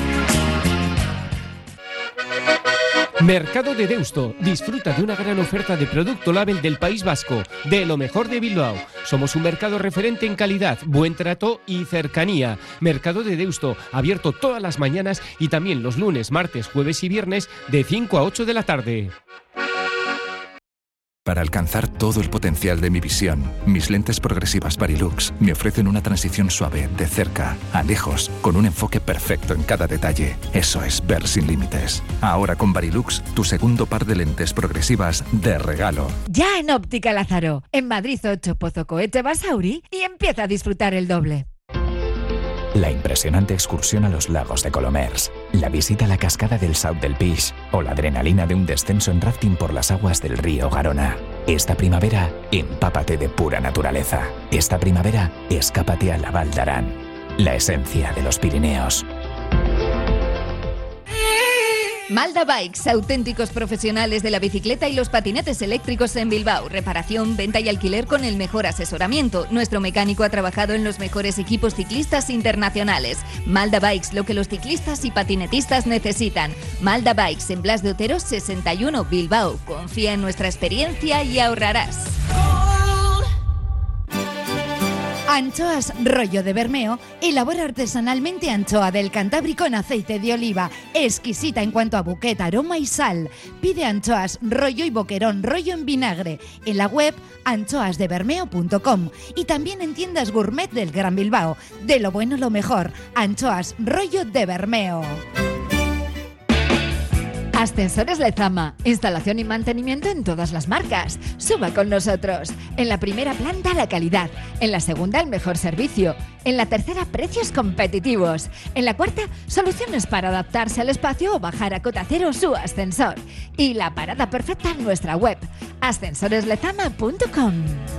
Mercado de Deusto. Disfruta de una gran oferta de producto label del País Vasco, de lo mejor de Bilbao. Somos un mercado referente en calidad, buen trato y cercanía. Mercado de Deusto, abierto todas las mañanas y también los lunes, martes, jueves y viernes de cinco a ocho de la tarde. Para alcanzar todo el potencial de mi visión, mis lentes progresivas Varilux me ofrecen una transición suave, de cerca a lejos, con un enfoque perfecto en cada detalle. Eso es ver sin límites. Ahora con Varilux, tu segundo par de lentes progresivas de regalo. Ya en Óptica Lázaro, en Madrid ocho, Pozo Cohete Basauri y empieza a disfrutar el doble. La impresionante excursión a los lagos de Colomers, la visita a la cascada del Saut del Pis o la adrenalina de un descenso en rafting por las aguas del río Garona. Esta primavera, empápate de pura naturaleza. Esta primavera, escápate a la Val d'Aran, la esencia de los Pirineos. Malda Bikes, auténticos profesionales de la bicicleta y los patinetes eléctricos en Bilbao. Reparación, venta y alquiler con el mejor asesoramiento. Nuestro mecánico ha trabajado en los mejores equipos ciclistas internacionales. Malda Bikes, lo que los ciclistas y patinetistas necesitan. Malda Bikes, en Blas de Otero sesenta y uno, Bilbao. Confía en nuestra experiencia y ahorrarás. Anchoas Rollo de Bermeo elabora artesanalmente anchoa del Cantábrico en aceite de oliva, exquisita en cuanto a buquet, aroma y sal. Pide anchoas Rollo y boquerón Rollo en vinagre en la web anchoas de bermeo punto com y también en tiendas gourmet del Gran Bilbao. De lo bueno lo mejor, Anchoas Rollo de Bermeo. Ascensores Lezama, instalación y mantenimiento en todas las marcas. Suba con nosotros. En la primera planta la calidad, en la segunda el mejor servicio, en la tercera precios competitivos, en la cuarta soluciones para adaptarse al espacio o bajar a cota cero su ascensor. Y la parada perfecta en nuestra web, ascensores lezama punto com.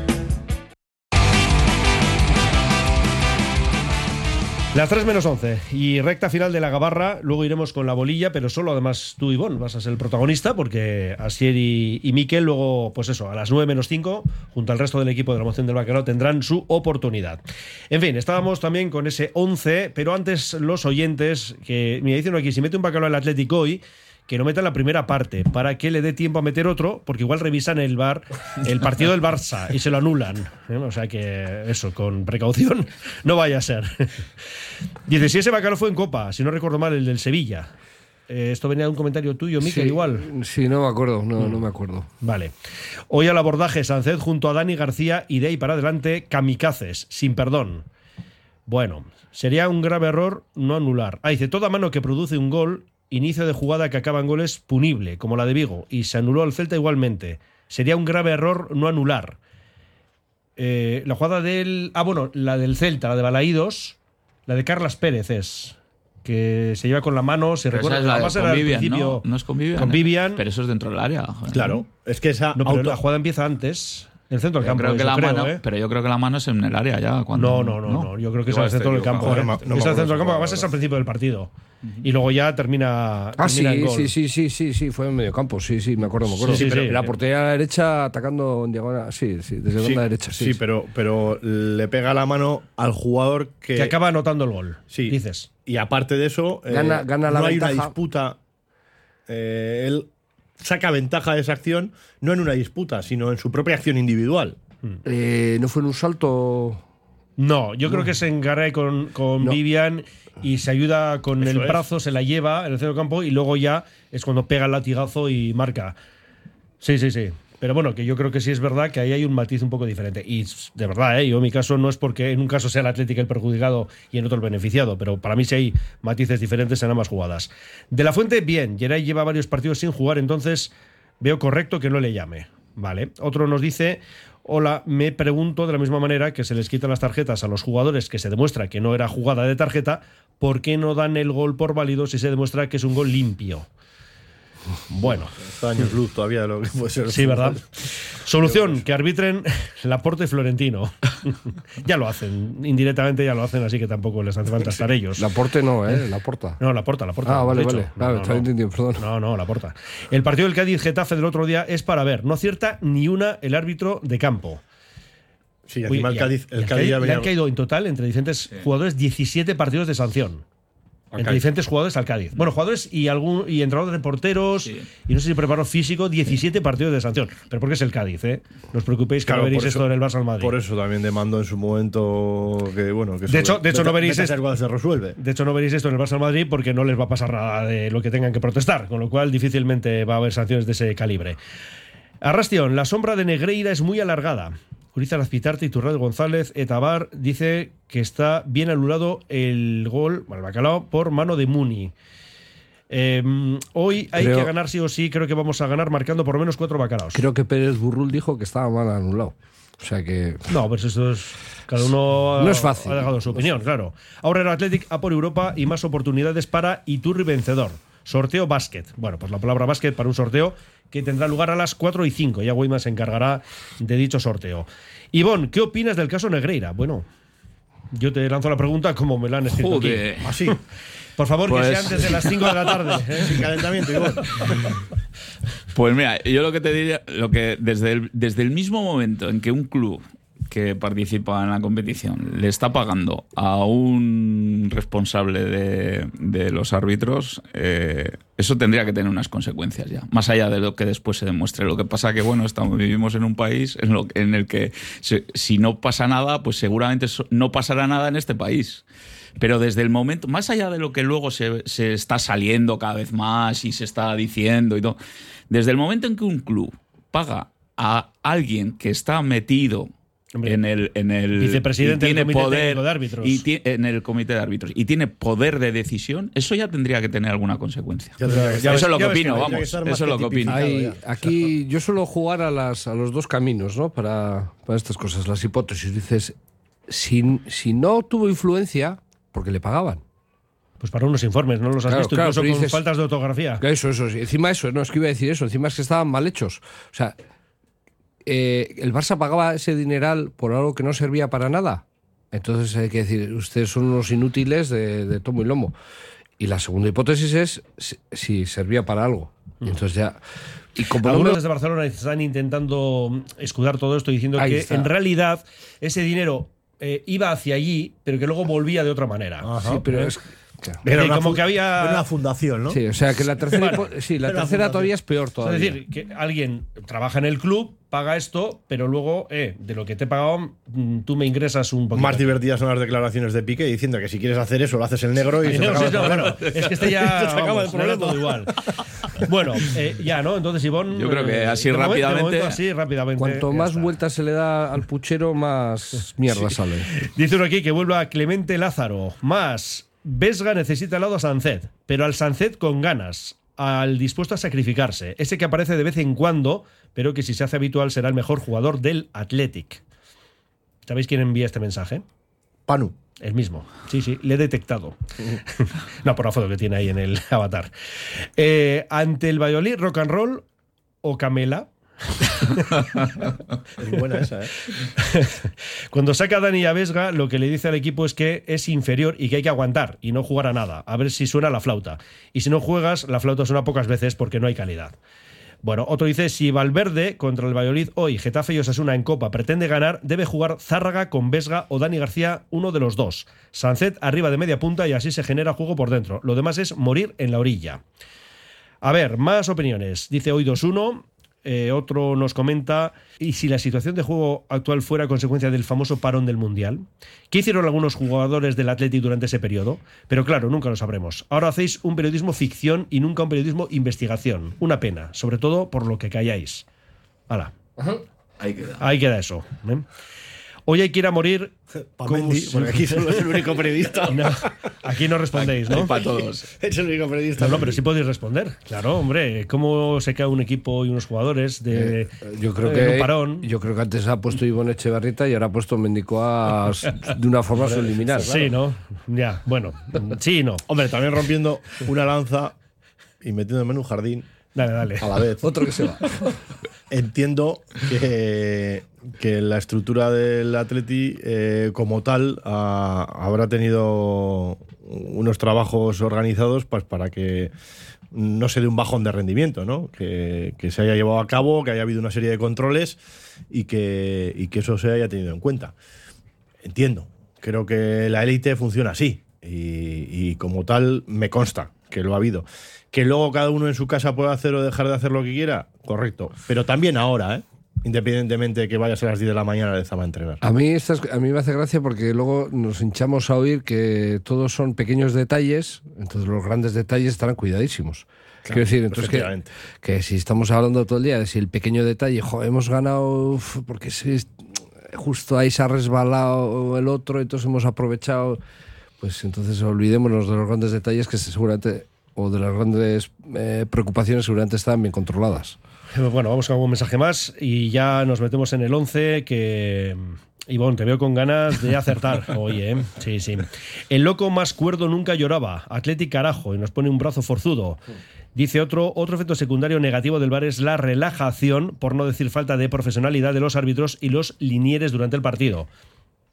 Las tres menos once y recta final de la gabarra. Luego iremos con la bolilla, pero solo además tú, Ivonne, vas a ser el protagonista, porque Asier y, y Miquel luego, pues eso, a las nueve menos cinco, junto al resto del equipo de la moción del Bacalao, tendrán su oportunidad. En fin, estábamos también con ese once, pero antes los oyentes, que me dicen aquí, si mete un Bacalao al Atlético hoy, que no meta la primera parte, para que le dé tiempo a meter otro, porque igual revisan el bar, el partido del Barça y se lo anulan. ¿eh? O sea que eso, con precaución, no vaya a ser. Dice, si ese Bacalao fue en Copa, si no recuerdo mal, el del Sevilla. Eh, esto venía de un comentario tuyo, Miquel, sí, igual. Sí, no me acuerdo, no, mm. no me acuerdo. Vale. Hoy al abordaje Sánchez junto a Dani García y de ahí para adelante kamikazes, sin perdón. Bueno, sería un grave error no anular. Ah, dice, toda mano que produce un gol, inicio de jugada que acaba en goles, punible, como la de Vigo, y se anuló al Celta igualmente. Sería un grave error no anular. Eh, la jugada del... Ah, bueno, la del Celta, la de Balaídos, la de Carlas Pérez es... que se lleva con la mano, se pero recuerda... Esa es la más de era al Vivian, principio, ¿no? No es con Vivian. Con Vivian. Pero eso es dentro del área. Joder. Claro, es que esa... No, pero auto... la jugada empieza antes... El centro del yo campo, creo que eso, la creo, mano, ¿eh? Pero yo creo que la mano es en el área ya. Cuando, no, no, no, no, no. Yo creo que Igual es al centro del campo. ¿eh? No, no es al centro del campo, juego, además es al principio del partido. Uh-huh. Y luego ya termina, ah, termina sí, el gol. sí, sí, sí, sí, sí, fue en medio campo. Sí, sí, me acuerdo, me acuerdo. Sí, sí, pero sí, la sí. portería a la derecha atacando en diagonal. Sí, sí, desde sí, banda derecha. Sí, sí, sí. Pero, pero le pega la mano al jugador que... Que acaba anotando el gol, sí. dices. Y aparte de eso, gana, eh, gana la no hay ventaja. una disputa. Eh, él saca ventaja de esa acción, no en una disputa, sino en su propia acción individual. Eh, ¿No fue en un salto? No, yo no. creo que se engarra con, con no. Vivian y se ayuda con Eso el es. brazo, se la lleva en el centro del campo y luego ya es cuando pega el latigazo y marca. Sí, sí, sí. Pero bueno, que yo creo que sí es verdad que ahí hay un matiz un poco diferente. Y de verdad, ¿eh? yo en mi caso no es porque en un caso sea el Atlético el perjudicado y en otro el beneficiado, pero para mí sí hay matices diferentes en ambas jugadas. De la Fuente, bien. Geray lleva varios partidos sin jugar, entonces veo correcto que no le llame. Vale. Otro nos dice... Hola, me pregunto de la misma manera que se les quitan las tarjetas a los jugadores que se demuestra que no era jugada de tarjeta, ¿por qué no dan el gol por válido si se demuestra que es un gol limpio? Bueno. Está años luz todavía de lo que puede ser. Sí, ¿verdad? Solución, que arbitren Laporte y Florentino. Ya lo hacen, indirectamente ya lo hacen, así que tampoco les hace falta estar ellos. Laporte no, ¿eh? Laporta. No, Laporta, Laporta. Ah, vale, dicho. vale. No, Claro, no, estaba no. entendiendo, perdón. No, no, Laporta. El partido del Cádiz-Getafe del otro día es para ver. No acierta ni una el árbitro de campo. Sí, encima Uy, el Cádiz, el el Cádiz ya le venía... han caído en total entre diferentes sí. jugadores diecisiete partidos de sanción. Entre Cádiz. diferentes jugadores al Cádiz. Bueno, jugadores y algún y entrenadores de porteros sí. y no sé si preparó físico, diecisiete partidos de sanción. Pero porque es el Cádiz, ¿eh? No os preocupéis que claro, no veréis eso, esto en el Barça al Madrid. Por eso también demandó en su momento que, bueno, que de hecho, de hecho no veréis esto cuando se resuelve. De hecho no veréis esto en el Barça al Madrid porque no les va a pasar nada de lo que tengan que protestar, con lo cual difícilmente va a haber sanciones de ese calibre. Arrastion, la sombra de Negreira es muy alargada. Urizar Azpitarte y Turral González Etabar dice que está bien anulado el gol, bueno, el Bacalao, por mano de Muni. Eh, hoy hay creo, que ganar sí o sí, creo que vamos a ganar marcando por lo menos cuatro bacalaos. Creo que Pérez Burrul dijo que estaba mal anulado. O sea que... No, pues esto es... Cada uno no es fácil. ha dejado su opinión, claro. Ahora el Athletic a por Europa y más oportunidades para Iturri vencedor. Sorteo básquet. Bueno, pues la palabra básquet para un sorteo que tendrá lugar a las cuatro y cinco. Ya Weidman se encargará de dicho sorteo. Ivonne, ¿qué opinas del caso Negreira? Bueno, Yo te lanzo la pregunta como me la han escrito Joder. aquí. Así. Por favor, Pues- que sea antes de las cinco de la tarde. ¿eh? Sin calentamiento, igual. Pues mira, yo lo que te diría, lo que desde el, desde el mismo momento en que un club que participa en la competición le está pagando a un responsable de, de los árbitros, eh, eso tendría que tener unas consecuencias ya, más allá de lo que después se demuestre. Lo que pasa que, bueno, estamos, vivimos en un país en, lo, en el que se, si no pasa nada, pues seguramente so- no pasará nada en este país. Pero desde el momento, más allá de lo que luego se, se está saliendo cada vez más y se está diciendo y todo, desde el momento en que un club paga a alguien que está metido Hombre, en el, en el vicepresidente y tiene del Comité poder Técnico de Árbitros. y ti- en el comité de árbitros y tiene poder de decisión, eso ya tendría que tener alguna consecuencia. Ya tendría que- ya Eso es lo ves- que ya ves opino, que tendría vamos. que estar más Eso es lo que que opino. tipificado. Hay- aquí yo suelo jugar a, las, a los dos caminos, ¿no? Para, para estas cosas, las hipótesis. Dices, si, si no tuvo influencia, porque le pagaban. Pues para unos informes, ¿no los has Claro, visto? claro, Incluso pero con dices- faltas de ortografía. Eso, eso. Sí. Encima eso, no es que iba a decir eso, encima es que estaban mal hechos. O sea, eh, el Barça pagaba ese dineral por algo que no servía para nada. Entonces hay que decir, ustedes son unos inútiles de, de tomo y lomo. Y la segunda hipótesis es si, si servía para algo. Y entonces ya... Y como no Algunos me- desde Barcelona están intentando escudar todo esto diciendo Ahí que está. en realidad ese dinero eh, iba hacia allí, pero que luego volvía de otra manera. Sí, pero es... Era una como fu- que había era una fundación, ¿no? Sí, o sea que la tercera, Bueno, hipo- sí, la era tercera fundación. todavía es peor Es todavía. decir, que alguien trabaja en el club, paga esto, pero luego, eh, de lo que te he pagado, mm, tú me ingresas un poquito. Más divertidas son las declaraciones de Piqué diciendo que si quieres hacer eso lo haces el negro y Ay, se te no, acaba sí, el no, problema. bueno, es que este ya Se te acaba vamos, el no era problema. todo igual. Bueno, eh, ya, ¿no? Entonces, Ivonne... Yo creo que eh, así de momento- de rápidamente- momento así, rápidamente. Cuanto ya más está. vueltas se le da al puchero, más mierda sale. Dice uno aquí que vuelva a Clemente Lázaro. Más, Vesga necesita al lado a Sancet, pero al Sancet con ganas, al dispuesto a sacrificarse. Ese que aparece de vez en cuando, pero que si se hace habitual será el mejor jugador del Athletic. ¿Sabéis quién envía este mensaje? Panu. El mismo. Sí, sí, le he detectado. No, por la foto que tiene ahí en el avatar. Eh, ante el Valladolid, rock and roll o Camela. Es buena esa, ¿eh? Cuando saca a Dani a Vesga, lo que le dice al equipo es que es inferior y que hay que aguantar y no jugar a nada, a ver si suena la flauta. Y si no juegas, la flauta suena pocas veces porque no hay calidad. Bueno, otro dice, si Valverde contra el Valladolid hoy, Getafe y Osasuna en Copa pretende ganar, debe jugar Zárraga con Vesga o Dani García, uno de los dos. Sancet arriba de media punta y así se genera juego por dentro. Lo demás es morir en la orilla. A ver, más opiniones. Dice hoy dos uno. Eh, otro nos comenta, ¿y si la situación de juego actual fuera consecuencia del famoso parón del Mundial? ¿Qué hicieron algunos jugadores del Athletic durante ese periodo? Pero claro, nunca lo sabremos. Ahora hacéis un periodismo ficción y nunca un periodismo investigación. Una pena, sobre todo por lo que calláis. Hala. Ahí queda. Ahí queda eso. ¿eh? Hoy hay que ir a morir. Pamendi, como- porque aquí solo es el único periodista. No, aquí no respondéis, ¿no? Para todos. Es el único periodista. No, no, pero sí podéis responder. Claro, hombre, ¿cómo se cae un equipo y unos jugadores de Yo creo en que un parón? yo creo que antes ha puesto Ivonne Echevarrieta y ahora ha puesto Mendicoa de una forma subliminal. Sí, ¿no? Ya, bueno. Sí y no. Hombre, también rompiendo una lanza y metiéndome en un jardín Dale, dale. a la vez. Otro que se va. Entiendo que, que la estructura del Atleti eh, como tal ah, habrá tenido unos trabajos organizados pues, para que no se dé un bajón de rendimiento, ¿no? Que, que se haya llevado a cabo, que haya habido una serie de controles y que, y que eso se haya tenido en cuenta. Entiendo. Creo que la élite funciona así y, y como tal me consta que lo ha habido. Que luego cada uno en su casa pueda hacer o dejar de hacer lo que quiera, correcto. Pero también ahora, ¿eh? Independientemente de que vayas a las diez de la mañana a a entrenar. A mí, estas, a mí me hace gracia porque luego nos hinchamos a oír que todos son pequeños detalles, entonces los grandes detalles estarán cuidadísimos. Claro, Quiero decir, entonces que, efectivamente. que si estamos hablando todo el día de si el pequeño detalle, jo, hemos ganado uf, porque si es- justo ahí se ha resbalado el otro, entonces hemos aprovechado, pues entonces olvidémonos de los grandes detalles que seguramente, o de las grandes eh, preocupaciones seguramente están bien controladas. Bueno, vamos con algún mensaje más y ya nos metemos en el once que... Ivonne, te veo con ganas de acertar hoy, ¿eh? Sí, sí. El loco más cuerdo nunca lloraba. Athletic carajo, y nos pone un brazo forzudo. Dice otro, otro efecto secundario negativo del V A R es la relajación, por no decir falta de profesionalidad de los árbitros y los linieres durante el partido.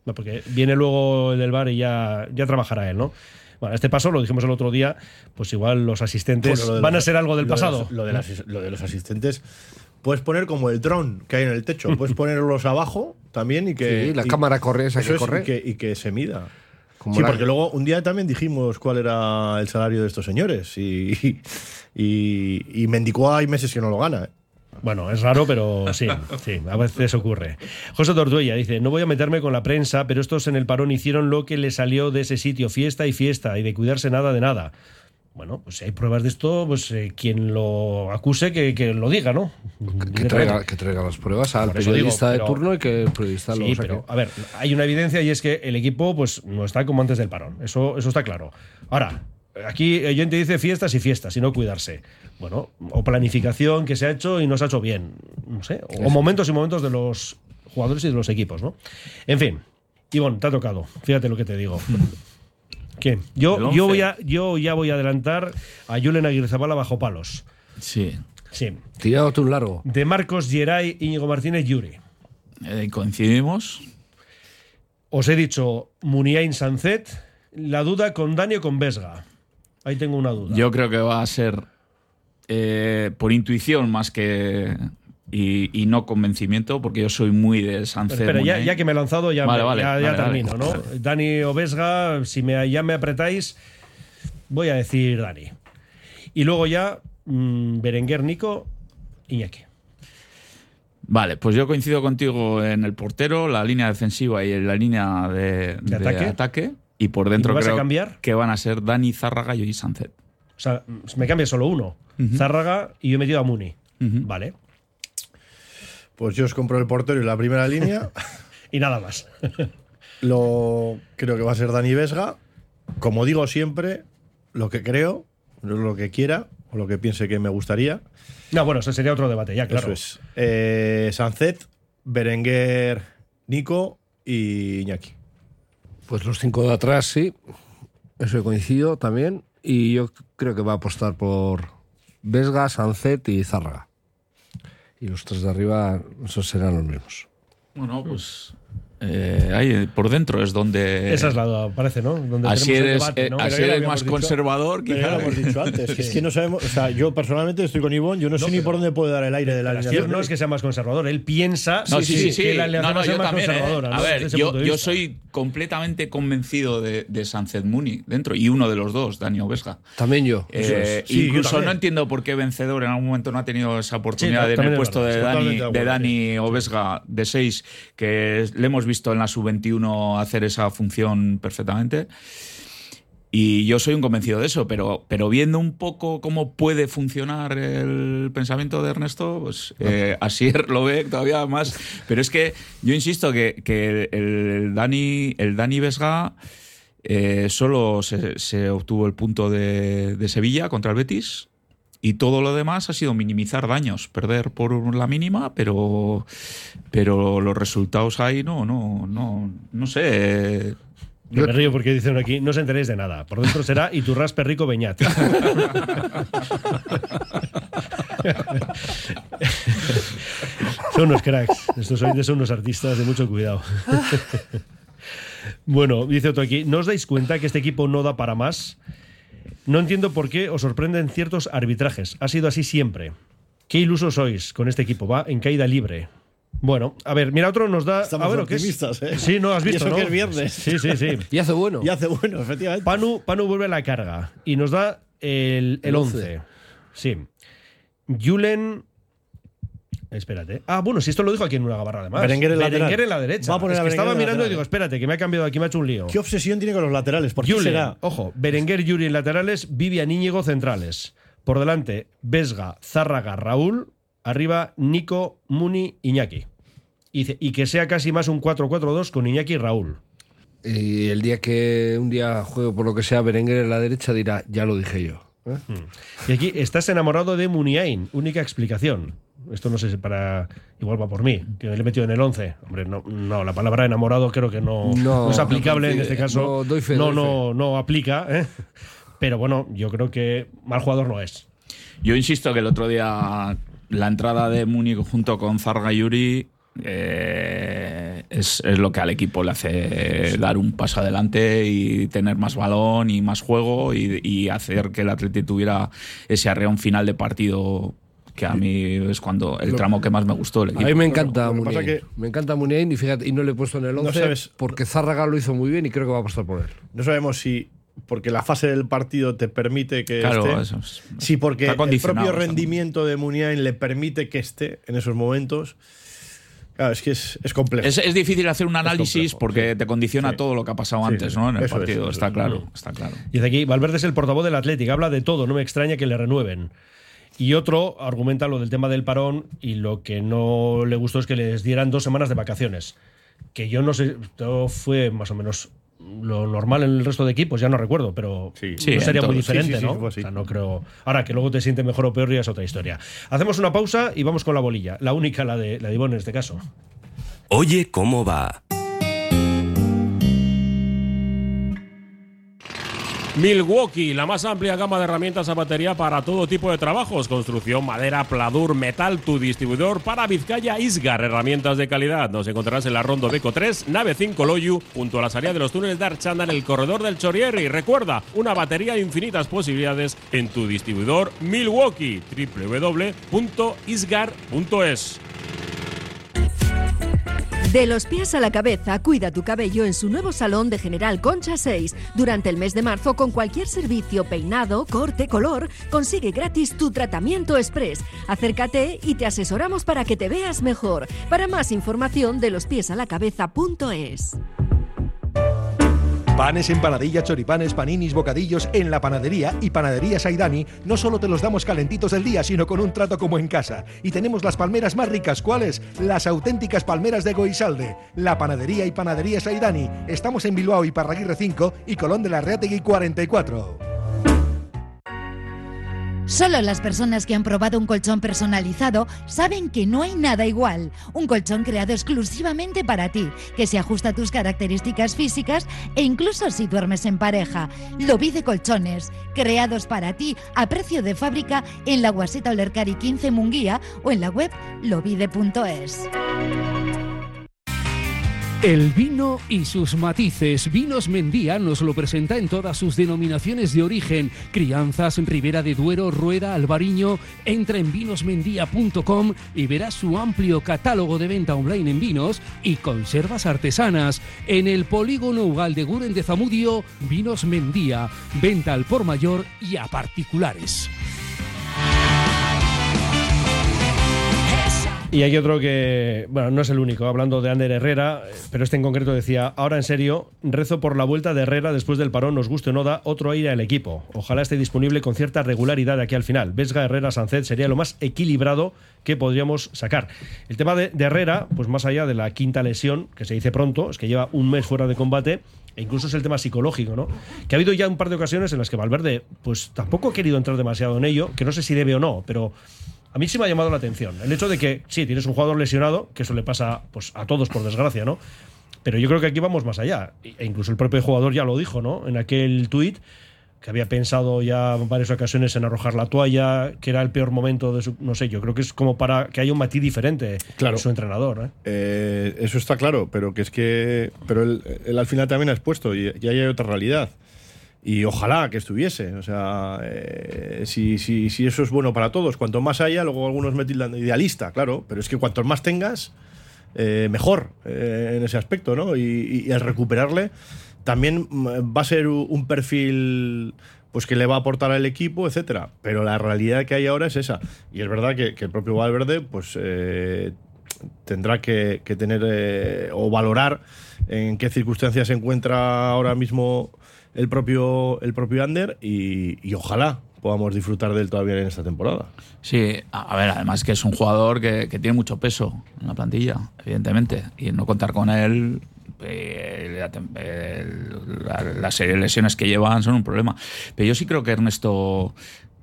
Porque viene luego el del V A R y ya, ya trabajará él, ¿no? Bueno, a este paso, lo dijimos el otro día, pues igual los asistentes Bueno, de van los, a ser algo del lo pasado. De los, lo, de las, lo de los asistentes, puedes poner como el dron que hay en el techo, puedes ponerlos abajo también y que... Sí, la y, cámara corre esa que es, corre. Y que, y que se mida. Como sí, la... porque luego un día también dijimos cuál era el salario de estos señores y, y, y Mendicó hay meses que no lo gana. ¿eh? Bueno, es raro, pero sí, sí, a veces ocurre. José Tortuella dice, no voy a meterme con la prensa, pero estos en el parón hicieron lo que les salió de ese sitio, fiesta y fiesta, y de cuidarse nada de nada. Bueno, pues si hay pruebas de esto, pues eh, quien lo acuse que, que lo diga, ¿no? Que traiga, que traiga las pruebas al periodista digo, pero, de turno y que el periodista sí, lo saque. Pero, a ver, hay una evidencia y es que el equipo pues no está como antes del parón. Eso, eso está claro. Ahora, aquí el gente dice fiestas y fiestas y no cuidarse. Bueno, o planificación que se ha hecho y no se ha hecho bien. No sé. O, o momentos y momentos de los jugadores y de los equipos, ¿no? En fin, Ivonne, te ha tocado. Fíjate lo que te digo. ¿Qué? Yo, yo, voy a, yo ya voy a adelantar a Julen Aguirrezabala bajo palos. Sí. Sí. Tirado un largo. De Marcos, Geray, Íñigo Martínez, Yuri. Eh, coincidimos. Os he dicho Muniain Sancet. La duda con Dani o con Vesga. Ahí tengo una duda. Yo creo que va a ser eh, por intuición más que... Y, y no convencimiento, porque yo soy muy de Sancet. Pero ya, ya que me he lanzado, ya, vale, me, vale, ya, vale, ya vale, termino, vale. ¿no? Dani o Vesga, si me, ya me apretáis, voy a decir Dani. Y luego ya, mmm, Berenguer, Nico, Iñaki. Vale, pues yo coincido contigo en el portero, la línea defensiva y en la línea de, ¿De ataque? de ataque. Y por dentro ¿Y vas creo a cambiar? que van a ser Dani, Zárraga y Sancet. O sea, me cambia solo uno. Uh-huh. Zárraga y yo he metido a Muni. Uh-huh. Vale. Pues yo os compro el portero y la primera línea. Y nada más. Lo creo que va a ser Dani Vesga. Como digo siempre, lo que creo, lo que quiera o lo que piense que me gustaría. No, bueno, eso sería otro debate, ya, claro. Eso es. Eh, Sancet, Berenguer, Nico y Iñaki. Pues los cinco de atrás, sí. Eso coincido también. Y yo creo que va a apostar por Vesga, Sancet y Zárraga. Y los tres de arriba, esos serán los mismos. Bueno, pues eh, ahí por dentro es donde... Esa es la duda, parece, ¿no? Donde así eres, debate, ¿no? eh, así eres más dicho, conservador. Pero ya lo hemos dicho antes, que es que no sabemos... O sea, yo personalmente estoy con Ivonne, yo no, no sé ni por dónde puede dar el aire de la alineación. No es que sea más conservador, él piensa no, sí, sí, sí, que la alineación no, no, va a ser más también, conservadora. Eh. ¿no? A ver, yo, yo soy completamente convencido de, de Sancet Muni dentro, y uno de los dos, Dani o Vesga. También yo. Eh, sí, incluso yo no entiendo por qué Vencedor en algún momento no ha tenido esa oportunidad sí, en el puesto de, de Dani, acuerdo, de Dani o Vesga de seis, que le hemos visto en la sub veintiuno hacer esa función perfectamente. Y yo soy un convencido de eso, pero, pero viendo un poco cómo puede funcionar el pensamiento de Ernesto, pues eh, Asier lo ve todavía más. Pero es que yo insisto que, que el Dani, el Dani Vesga eh, solo se, se obtuvo el punto de, de Sevilla contra el Betis. Y todo lo demás ha sido minimizar daños, perder por la mínima, pero, pero los resultados ahí no, no, no, no sé. Yo me río porque dicen aquí, no os enteréis de nada. Por dentro será Iturrás Perrico Beñat. Son unos cracks. Estos hoy son unos artistas de mucho cuidado. Bueno, dice otro aquí, ¿no os dais cuenta que este equipo no da para más? No entiendo por qué os sorprenden ciertos arbitrajes. Ha sido así siempre. Qué ilusos sois con este equipo. Va en caída libre. Bueno, a ver, mira, otro nos da... Estamos a ver, optimistas, ¿eh? Sí, no, has visto, y eso ¿no? que es viernes. Sí, sí, sí. Y hace bueno. Y hace bueno, efectivamente. Panu, Panu vuelve a la carga y nos da el, el once. Sí. Julen... Espérate. Ah, bueno, si esto lo dijo aquí en una gabarra además. Berenguer en, Berenguer en la derecha. Va a poner es a que estaba mirando lateral. y digo, espérate, que me ha cambiado aquí, me ha hecho un lío. ¿Qué obsesión tiene con los laterales? ¿Por qué Julen, será? ojo, Berenguer, Yuri en laterales, Vivian, Íñigo centrales. Por delante, Vesga, Zárraga, Raúl. Arriba, Nico, Muni, Iñaki. Y, y que sea casi más un cuatro cuatro dos con Iñaki y Raúl. Y el día que un día juego por lo que sea Berenguer en la derecha dirá, ya lo dije yo. ¿Eh? Y aquí, estás enamorado de Muniain. Única explicación. Esto no sé si para... Igual va por mí, que le he metido en el once. Hombre, no, no la palabra enamorado creo que no, No, no es aplicable no, en este caso. no, doy fe, no, doy no, fe. no aplica. ¿eh? Pero bueno, yo creo que mal jugador no es. Yo insisto que el otro día la entrada de Muni junto con Zárraga y Yuri eh, es, es lo que al equipo le hace dar un paso adelante y tener más balón y más juego y, y hacer que el Atleti tuviera ese arreón final de partido, que a mí es cuando el tramo que más me gustó del equipo. A mí me encanta Lo que pasa Muniain. que- Me encanta Muniain y fíjate, y no le he puesto en el No once sabes- porque Zárraga lo hizo muy bien y creo que va a apostar por él. No sabemos si porque la fase del partido te permite que Claro, esté. eso es- Sí, porque está el condicionado propio eso. rendimiento de Muniain le permite que esté en esos momentos. Claro, es que es, es complejo. Es, es difícil hacer un análisis complejo, porque sí. te condiciona Sí. todo lo que ha pasado Sí, antes, ¿no? En el eso es, partido, eso está es. claro, está claro. Y de aquí, Valverde es el portavoz del Atlético, habla de todo, no me extraña que le renueven. Y otro argumenta lo del tema del parón y lo que no le gustó es que les dieran dos semanas de vacaciones. Que yo no sé, todo fue más o menos lo normal en el resto de equipos, ya no recuerdo, pero Sí. Sí, no sería en muy todo. diferente, Sí, sí, sí, ¿no? fue así. O sea, no creo. Ahora, que luego te sientes mejor o peor ya es otra historia. Hacemos una pausa y vamos con la bolilla. La única, la de, la de Ivonne en este caso. Oye, ¿cómo va? Milwaukee, la más amplia gama de herramientas a batería para todo tipo de trabajos, construcción, madera, pladur, metal, tu distribuidor para Vizcaya Isgar, herramientas de calidad. Nos encontrarás en la Rondo Beco tres, nave cinco Loyu, junto a la salida de los túneles de Archanda en el corredor del Chorrier. Y recuerda, una batería de infinitas posibilidades en tu distribuidor Milwaukee, doble u doble u doble u punto isgar punto es. De los pies a la cabeza, cuida tu cabello en su nuevo salón de General Concha seis. Durante el mes de marzo, con cualquier servicio, peinado, corte, color, consigue gratis tu tratamiento express. Acércate y te asesoramos para que te veas mejor. Para más información, de los pies a la cabeza punto es. Panes, empanadillas, choripanes, paninis, bocadillos en la panadería y Panadería Saidani. No solo te los damos calentitos del día, sino con un trato como en casa. Y tenemos las palmeras más ricas. ¿Cuáles? Las auténticas palmeras de Goisalde. La panadería y Panadería Saidani. Estamos en Bilbao y Parraguirre cinco y Colón de la Reategui cuarenta y cuatro. Solo las personas que han probado un colchón personalizado saben que no hay nada igual. Un colchón creado exclusivamente para ti, que se ajusta a tus características físicas e incluso si duermes en pareja. Lobide Colchones, creados para ti a precio de fábrica en la Guaseta Olercari quince Munguía o en la web lobide punto es. El vino y sus matices. Vinos Mendía nos lo presenta en todas sus denominaciones de origen. Crianzas, Ribera de Duero, Rueda, Albariño. Entra en vinos mendía punto com y verás su amplio catálogo de venta online en vinos y conservas artesanas. En el polígono Ugal de Guren de Zamudio, Vinos Mendía. Venta al por mayor y a particulares. Y hay otro que, bueno, no es el único, hablando de Ander Herrera, pero este en concreto decía, ahora en serio, rezo por la vuelta de Herrera después del parón, nos guste o no, da otro aire al equipo. Ojalá esté disponible con cierta regularidad de aquí al final. Vesga, Herrera, Sánchez sería lo más equilibrado que podríamos sacar. El tema de, de Herrera, pues más allá de la quinta lesión, que se dice pronto, es que lleva un mes fuera de combate, e incluso es el tema psicológico, ¿no? Que ha habido ya un par de ocasiones en las que Valverde, pues tampoco ha querido entrar demasiado en ello, que no sé si debe o no, pero a mí sí me ha llamado la atención el hecho de que, sí, tienes un jugador lesionado, que eso le pasa pues, a todos por desgracia, ¿no? Pero yo creo que aquí vamos más allá. E incluso el propio jugador ya lo dijo, ¿no? En aquel tuit, que había pensado ya en varias ocasiones en arrojar la toalla, que era el peor momento de su... No sé, yo creo que es como para que haya un matiz diferente Claro. en su entrenador, ¿eh? Eh, eso está claro, pero que es que. Pero él, él al final también ha expuesto y, y ahí hay otra realidad. Y ojalá que estuviese. O sea, eh, si, si, si eso es bueno para todos, cuanto más haya, luego algunos me tildan de idealista, claro, pero es que cuanto más tengas, eh, mejor eh, en ese aspecto, ¿no? Y, y al recuperarle, también va a ser un perfil pues que le va a aportar al equipo, etcétera. Pero la realidad que hay ahora es esa. Y es verdad que, que el propio Valverde, pues eh, tendrá que, que tener eh, o valorar en qué circunstancias se encuentra ahora mismo el propio, el propio Ander y, y ojalá podamos disfrutar de él todavía en esta temporada. Sí, a ver, además que es un jugador que, que tiene mucho peso en la plantilla, evidentemente, y no contar con él, eh, la, el, la, la serie de lesiones que llevan son un problema. Pero yo sí creo que Ernesto,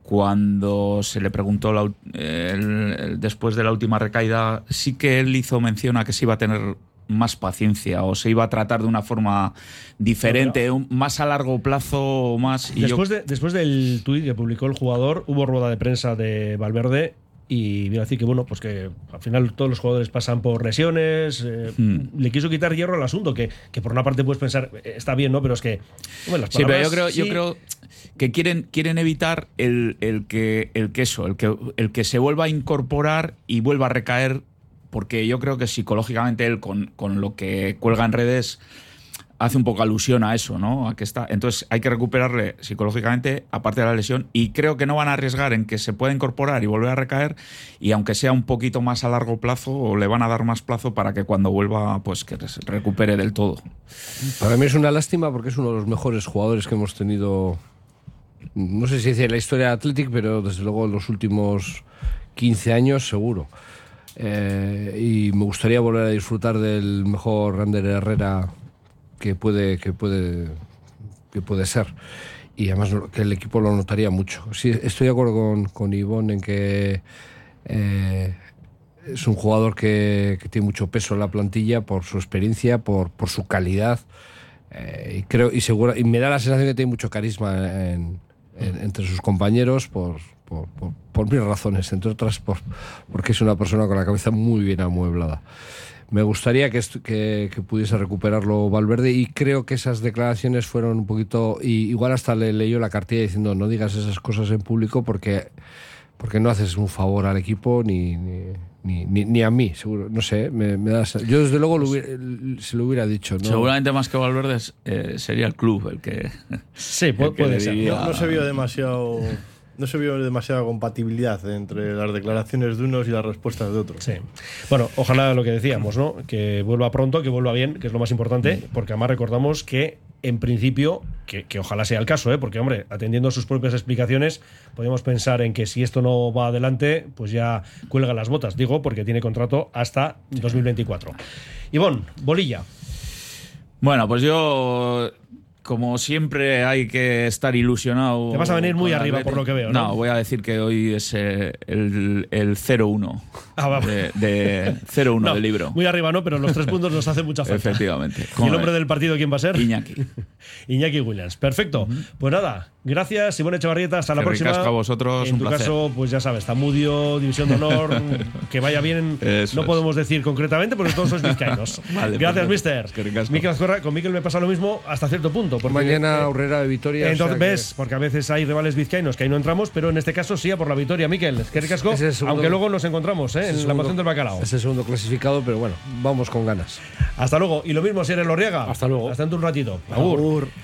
cuando se le preguntó la, el, el, después de la última recaída, sí que él hizo mención a que se iba a tener más paciencia o se iba a tratar de una forma diferente, un, más a largo plazo, más. Y después, yo... de, después del tuit que publicó el jugador, hubo rueda de prensa de Valverde y viene a decir que bueno, pues que al final todos los jugadores pasan por lesiones, eh, hmm. le quiso quitar hierro al asunto, que, que por una parte puedes pensar, está bien, ¿no? Pero es que... Bueno, las sí, pero yo creo, sí. yo creo que quieren, quieren evitar el, el, que, el que eso, el que, el que se vuelva a incorporar y vuelva a recaer, porque yo creo que psicológicamente él con, con lo que cuelga en redes hace un poco alusión a eso, ¿no? A que está. Entonces hay que recuperarle psicológicamente, aparte de la lesión, y creo que no van a arriesgar en que se pueda incorporar y volver a recaer, y aunque sea un poquito más a largo plazo, le van a dar más plazo para que cuando vuelva, pues que se recupere del todo. Para mí es una lástima porque es uno de los mejores jugadores que hemos tenido, no sé si dice la historia de Athletic, pero desde luego en los últimos quince años seguro. Eh, y me gustaría volver a disfrutar del mejor Ander Herrera que puede que puede que puede ser, y además que el equipo lo notaría mucho. Sí, estoy de acuerdo con, con Ivonne en que eh, es un jugador que, que tiene mucho peso en la plantilla por su experiencia, por, por su calidad, eh, y creo y seguro y me da la sensación que tiene mucho carisma en, en, entre sus compañeros por por, por por mil razones, entre otras por, porque es una persona con la cabeza muy bien amueblada. Me gustaría que, que, que pudiese recuperarlo Valverde, y creo que esas declaraciones fueron un poquito... Y igual hasta le leyó la cartilla diciendo no digas esas cosas en público porque, porque no haces un favor al equipo ni, ni, ni, ni, ni a mí, seguro. No sé, me, me da... Yo desde luego lo hubiera, se lo hubiera dicho, ¿no? Seguramente más que Valverde eh, sería el club el que... Sí, puede, el que puede ser. No, no se vio demasiado... No se vio demasiada compatibilidad entre las declaraciones de unos y las respuestas de otros. Sí. Bueno, ojalá lo que decíamos, ¿no? Que vuelva pronto, que vuelva bien, que es lo más importante, porque además recordamos que, en principio, que, que ojalá sea el caso, ¿eh? Porque, hombre, atendiendo a sus propias explicaciones, podemos pensar en que si esto no va adelante, pues ya cuelga las botas. Digo, porque tiene contrato hasta dos mil veinticuatro. Ivonne, bolilla. Bueno, pues yo... Como siempre hay que estar ilusionado. Te vas a venir muy arriba por lo que veo, ¿no? No, voy a decir que hoy es eh, el, el cero uno ah, de, de cero uno no, del libro. Muy arriba, ¿no? Pero los tres puntos nos hacen mucha falta. Efectivamente. ¿Y el hombre del partido quién va a ser? Iñaki. Iñaki Williams. Perfecto. Uh-huh. Pues nada, gracias, Simone Echevarrieta. Hasta la que próxima. A vosotros, en un tu placer. caso, pues ya sabes, Tamudio, División de Honor, que vaya bien. Eso no es. podemos decir concretamente porque todos sois vizcaínos. Vale, gracias, perfecto. mister. Mikel Azcorra, con Mikel me pasa lo mismo hasta cierto punto. Porque, mañana eh, Herrera de Vitoria. Entonces, o sea ves, que... porque a veces hay rivales vizcaínos que ahí no entramos, pero en este caso sí a por la victoria, Mikel. Es que ricasco, aunque luego nos encontramos ¿eh? en segundo, la moción del bacalao. Es el segundo clasificado, pero bueno, vamos con ganas. Hasta luego. Y lo mismo si eres Lorriaga. Hasta luego. Hasta dentro un ratito. Agur. Agur.